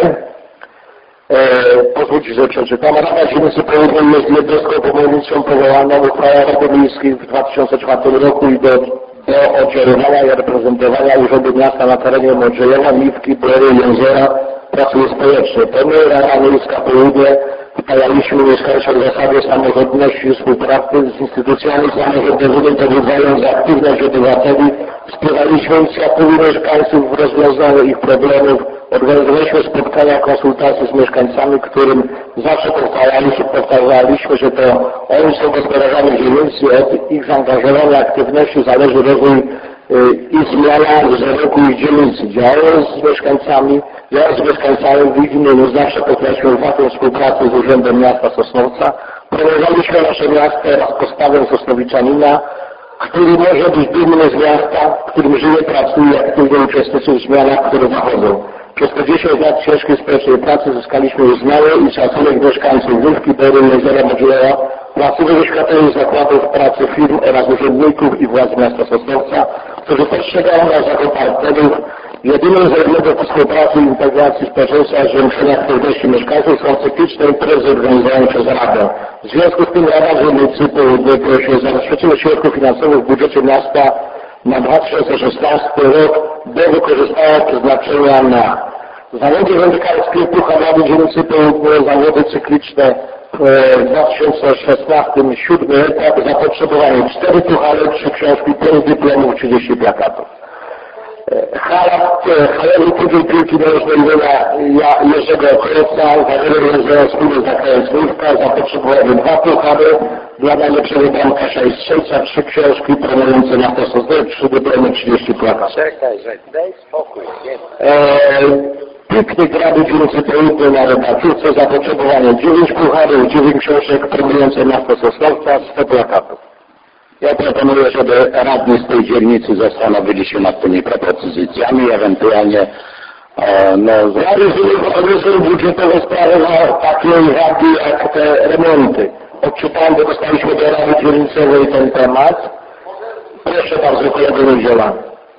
E, pozwólcie, że przeczytam. Rada Dzielnicy Południe jest jednostką pomocniczą powołaną uchwałą Rady Miejskiej w dwa tysiące czwartym roku i do do oddziaływania i reprezentowania Urzędu Miasta na terenie Modrzejewa, Niwki, Bory, Języra, pracuje społecznie. To my, Rada Miejska Południe, wpajaliśmy mieszkańcom zasady samorządności i współpracy z instytucjami samorządowymi, pobudzając aktywność obywateli, wspieraliśmy inicjatywy mieszkańców w rozwiązaniu ich problemów, organizowaliśmy spotkania, konsultacje z mieszkańcami, którym zawsze powtarzaliśmy, powtarzaliśmy, że to oni są gospodarzami dzielnicy, od ich zaangażowania, aktywności zależy rozwój i zmiana wizerunku ich dzielnicy. Działając z mieszkańcami, działając z mieszkańcami w ich imieniu zawsze podkreślmy wartość współpracy z Urzędem Miasta Sosnowca. Promowaliśmy nasze miasto oraz postawę Sosnowiczanina, który może być dumny z miasta, w którym żyje, pracuje, aktywnie uczestniczy w zmianach, które zachodzą. Przez te dziesięć lat ciężkiej społecznej pracy zyskaliśmy uznanie i szacunek mieszkańców Niwki, Bory, Języra, Modrzejewa, pracowników światowych zakładów pracy, firm oraz urzędników i władz miasta Sosnowca, którzy postrzegają nas jako partnerów. Jedynym zaledem współpracy i integracji społeczeństwa zwiększenia aktywności mieszkańców są cykliczne imprezy organizowane przez Radę. W związku z tym Rada Dzielnicy Południe prosi o zabezpieczenie środków finansowych w budżecie miasta na dwa tysiące szesnasty rok do wykorzystania przeznaczenia na zawody wędkarskie, Puchar Rady Dzielnicy Południe, zawody cykliczne w dwa tysiące szesnastym, siódmy etap, zapotrzebowanie cztery puchary, trzy książki, pięć dyplomów, trzydzieści plakatów. Halowy tydzień piłki nożnej imienia Jerzego Kreca, zawodowego wspólnie zakres Niwka, zapotrzebowanie dwa puchary, dla najlepszego bramkarza i strzelca, trzy książki promujące miasto Sosnowiec, trzy dyplomy, trzydzieści plakatów. Czekaj, że daj spokój. Piknik Rady Dzielnicy Południe na Robaczówce, zapotrzebowanie dziewięć pucharów, dziewięć książek promujące miasto Sosnowca, sto plakatów. Ja proponuję, żeby radni z tej dzielnicy zastanowili się nad tymi propozycjami, ewentualnie e, no, zrealizują budżetowe sprawy na takiej rady jak te remonty. odczytałem, bo dostaliśmy do Rady Dzielnicowej ten temat. Proszę bardzo, kolego Niedziela.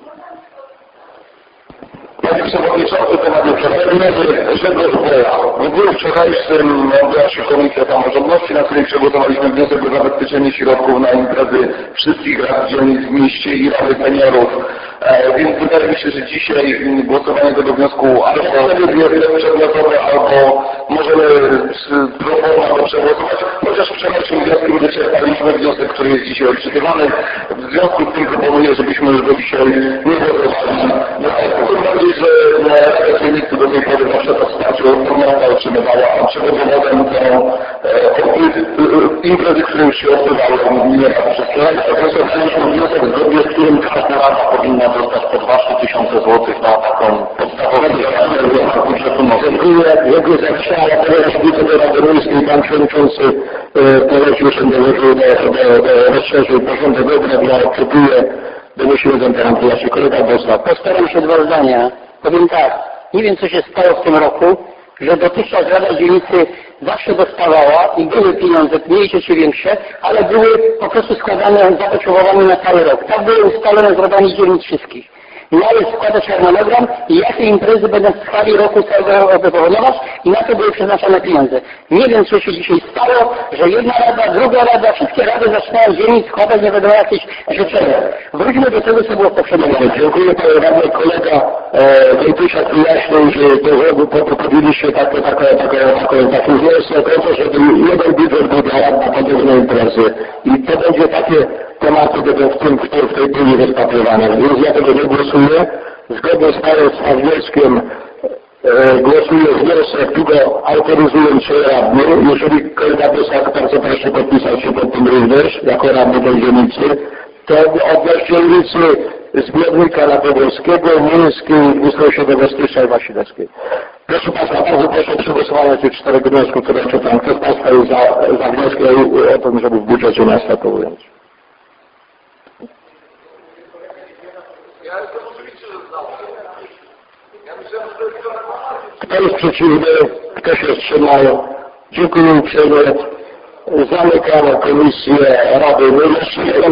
Panie Przewodniczący, temat przewodniczący Grzegorz Bola. W dniu wczorajszym odbyła się Komisja Samorządności, na której przegłosowaliśmy wniosek o zabezpieczenie środków na imprezy wszystkich rad dzielnic w mieście i Rady Seniorów. E, więc wydaje mi się, że dzisiaj głosowanie tego wniosku albo jest przedmiotowe, albo możemy pro forma przegłosować, chociaż w przenośnym wniosku wyczerpaliśmy wniosek, który jest dzisiaj odczytywany. W związku z tym proponuję, żebyśmy już go dzisiaj nie głosowali. Tym bardziej, że Rada Dzielnicy do tej pory zawsze to wsparcie od miasta otrzymywała, a czego dowodem są imprezy, które już się odbywały nie raz przez Profesor, przyjęliśmy wniosek, zgodnie z którym każda rada powinna dostać po dwa trzy tysiące złotych na taką podstawową budżetu. Dziękuję, dziękuję za dzisiaj, ale teraz widzę do Rady Miejskiej, pan przewodniczący polecił, że dołożył do rozszerzył porządek obrad, ja odczytuję, donosimy ten temat wyjaśnić. Kolega Bosa. Postaram się dwa zdania. Powiem tak, nie wiem co się stało w tym roku, że dotychczas Rada Dzielnicy zawsze dostawała i były pieniądze mniejsze czy większe, ale były po prostu składane, zapotrzebowane na cały rok. Tak były ustalone z radami dzielnic wszystkich. Miały składać harmonogram i jakie imprezy będą w skali roku całego wywoływać i na to były przeznaczone pieniądze. Nie wiem co się dzisiaj stało, że jedna rada, druga rada, wszystkie rady zaczynają dzielnic składać nie wiadomo jakieś życzenia. Wróćmy do tego, co było poprzednio. Dziękuję panie radny. Kolega e, Wojtusiak wyjaśnił, że to podjęliście takie, takie, takie, takie, taki wniosek o to, żeby jeden budżet był dla rad na podobne imprezy. I to będzie takie tematy będą w, tym, w, tej, w tej puli rozpatrywane. Więc ja tego nie głosuję. Zgodnie z panem wnioskiem e, głosuję wniosek, którego autoryzuję się radny. Jeżeli kolega Bosak, bardzo proszę podpisać się pod tym również, jako radny tej dzielnicy, to odnośnie ulicy Zbiornika Latowskiego, Miejskiej, dwustu siódmego stycznia i Wasilewskiej. Proszę Państwa, bardzo proszę o przegłosowanie tych czterech wniosków, które czytam. Kto z Państwa jest za, za wnioskiem o tym, żeby w budżecie miasta to ująć? Kto jest przeciwny? Kto się wstrzymał? Dziękuję uprzejmie. Zamykam komisję Rady Miejskiej.